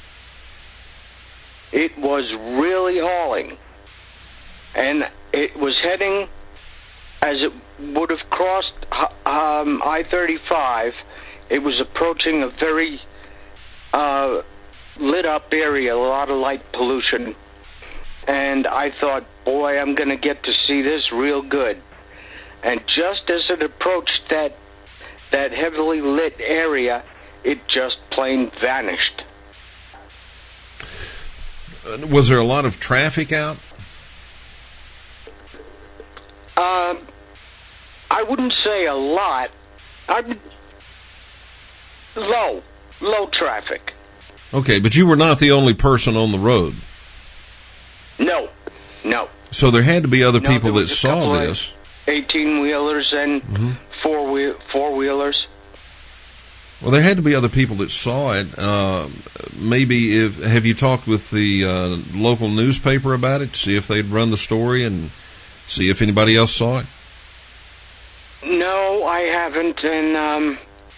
It was really hauling. And it was heading, as it would have crossed um, I thirty-five, it was approaching a very uh, lit up area, a lot of light pollution. And I thought, boy, I'm going to get to see this real good. And just as it approached that that heavily lit area, it just plain vanished. Uh, was there a lot of traffic out? Uh, I wouldn't say a lot. I low, low traffic. Okay, but you were not the only person on the road. No, no. So there had to be other no, people that saw this. eighteen-wheelers and mm-hmm. four wheel, four-wheelers. Well, there had to be other people that saw it. Uh, maybe if have you talked with the uh, local newspaper about it? See if they'd run the story and see if anybody else saw it. No, I haven't, and um,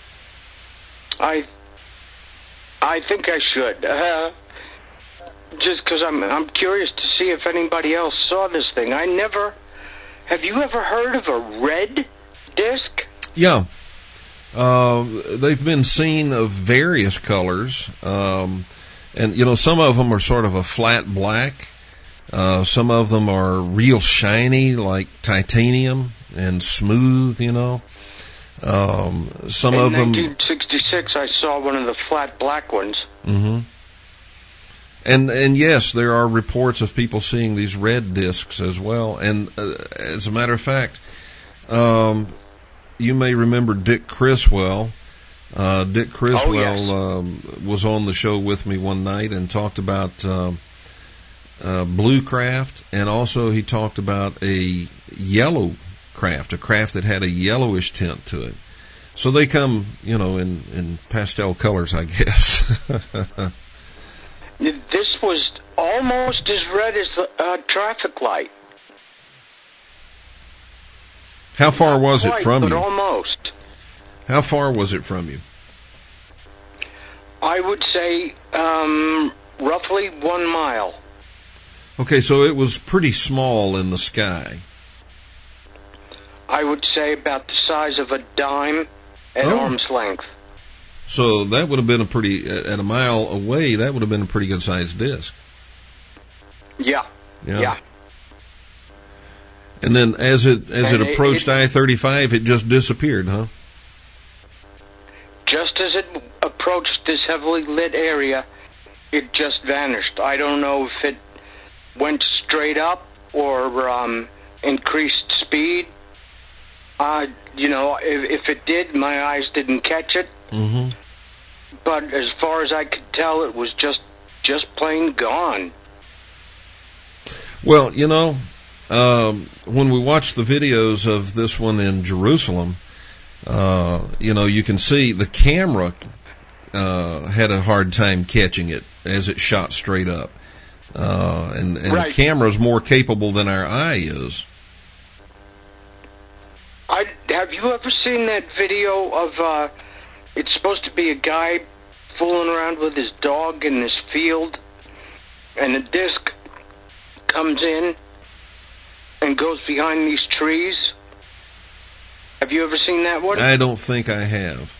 I I think I should. Uh, just because I'm I'm curious to see if anybody else saw this thing. I never. Have you ever heard of a red disc? Yeah. Uh, they've been seen of various colors, um, and you know some of them are sort of a flat black. Uh, some of them are real shiny, like titanium, and smooth. You know, um, some In of them. In nineteen sixty-six, I saw one of the flat black ones. Mm-hmm. And and yes, there are reports of people seeing these red discs as well. And uh, as a matter of fact, um, you may remember Dick Criswell. Uh, Dick Criswell oh, yes. um, was on the show with me one night and talked about um, uh, blue craft, and also he talked about a yellow craft, a craft that had a yellowish tint to it. So they come, you know, in, in pastel colors, I guess. This was almost as red as a uh, traffic light. How far was Quite, it from but you? almost. How far was it from you? I would say um, roughly one mile. Okay, so it was pretty small in the sky. I would say about the size of a dime at Oh. arm's length. So that would have been a pretty, at a mile away, that would have been a pretty good sized disc. Yeah. Yeah. Yeah. And then as it as And it it- approached it- I thirty-five, it just disappeared, huh? Just as it approached this heavily lit area, it just vanished. I don't know if it went straight up or um, increased speed. Uh, you know, if, if it did, my eyes didn't catch it. Mm-hmm. But as far as I could tell, it was just just plain gone. Well, you know, um, when we watch the videos of this one in Jerusalem, uh, you know, you can see the camera uh, had a hard time catching it as it shot straight up. Uh, and and Right. the camera's more capable than our eye is. I, have you ever seen that video of, uh, it's supposed to be a guy fooling around with his dog in this field, and a disc comes in and goes behind these trees? Have you ever seen that one? I don't think I have.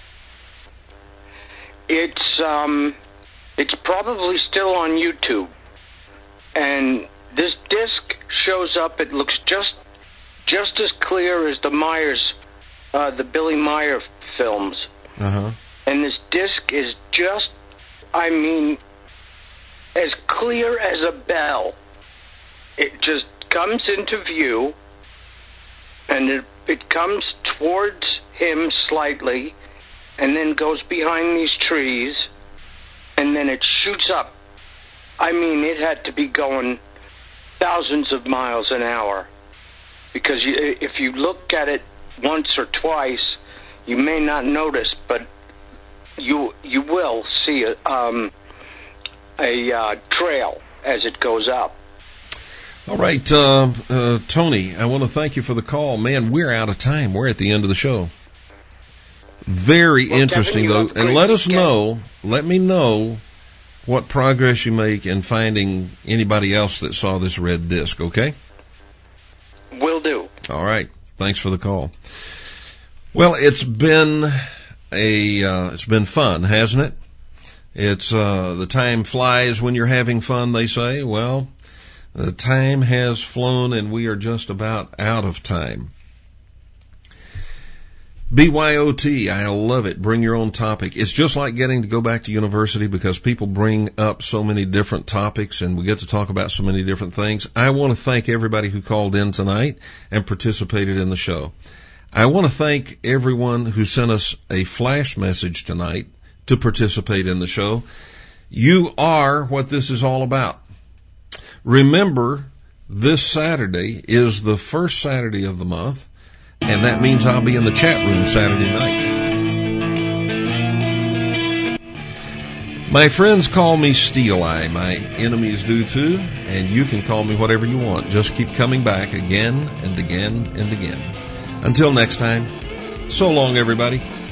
It's, um, it's probably still on YouTube. And this disc shows up, it looks just just as clear as the Myers, uh, the Billy Meyer films. Uh-huh. And this disc is just, I mean, as clear as a bell. It just comes into view, and it, it comes towards him slightly, and then goes behind these trees, and then it shoots up. I mean, it had to be going thousands of miles an hour. Because you, if you look at it once or twice, you may not notice, but you you will see a, um, a uh, trail as it goes up. All right, uh, uh, Tony, I want to thank you for the call. Man, we're out of time. We're at the end of the show. Very Well, interesting, Kevin, you though. have a And great let us weekend. know, let me know what progress you make in finding anybody else that saw this red disc, okay? Will do. All right. Thanks for the call. Well, it's been a uh, it's been fun, hasn't it? It's uh, the time flies when you're having fun, they say. Well, the time has flown and we are just about out of time. B Y O T, I love it. Bring your own topic. It's just like getting to go back to university because people bring up so many different topics and we get to talk about so many different things. I want to thank everybody who called in tonight and participated in the show. I want to thank everyone who sent us a flash message tonight to participate in the show. You are what this is all about. Remember, this Saturday is the first Saturday of the month. And that means I'll be in the chat room Saturday night. My friends call me Steel Eye. My enemies do too. And you can call me whatever you want. Just keep coming back again and again and again. Until next time, so long everybody.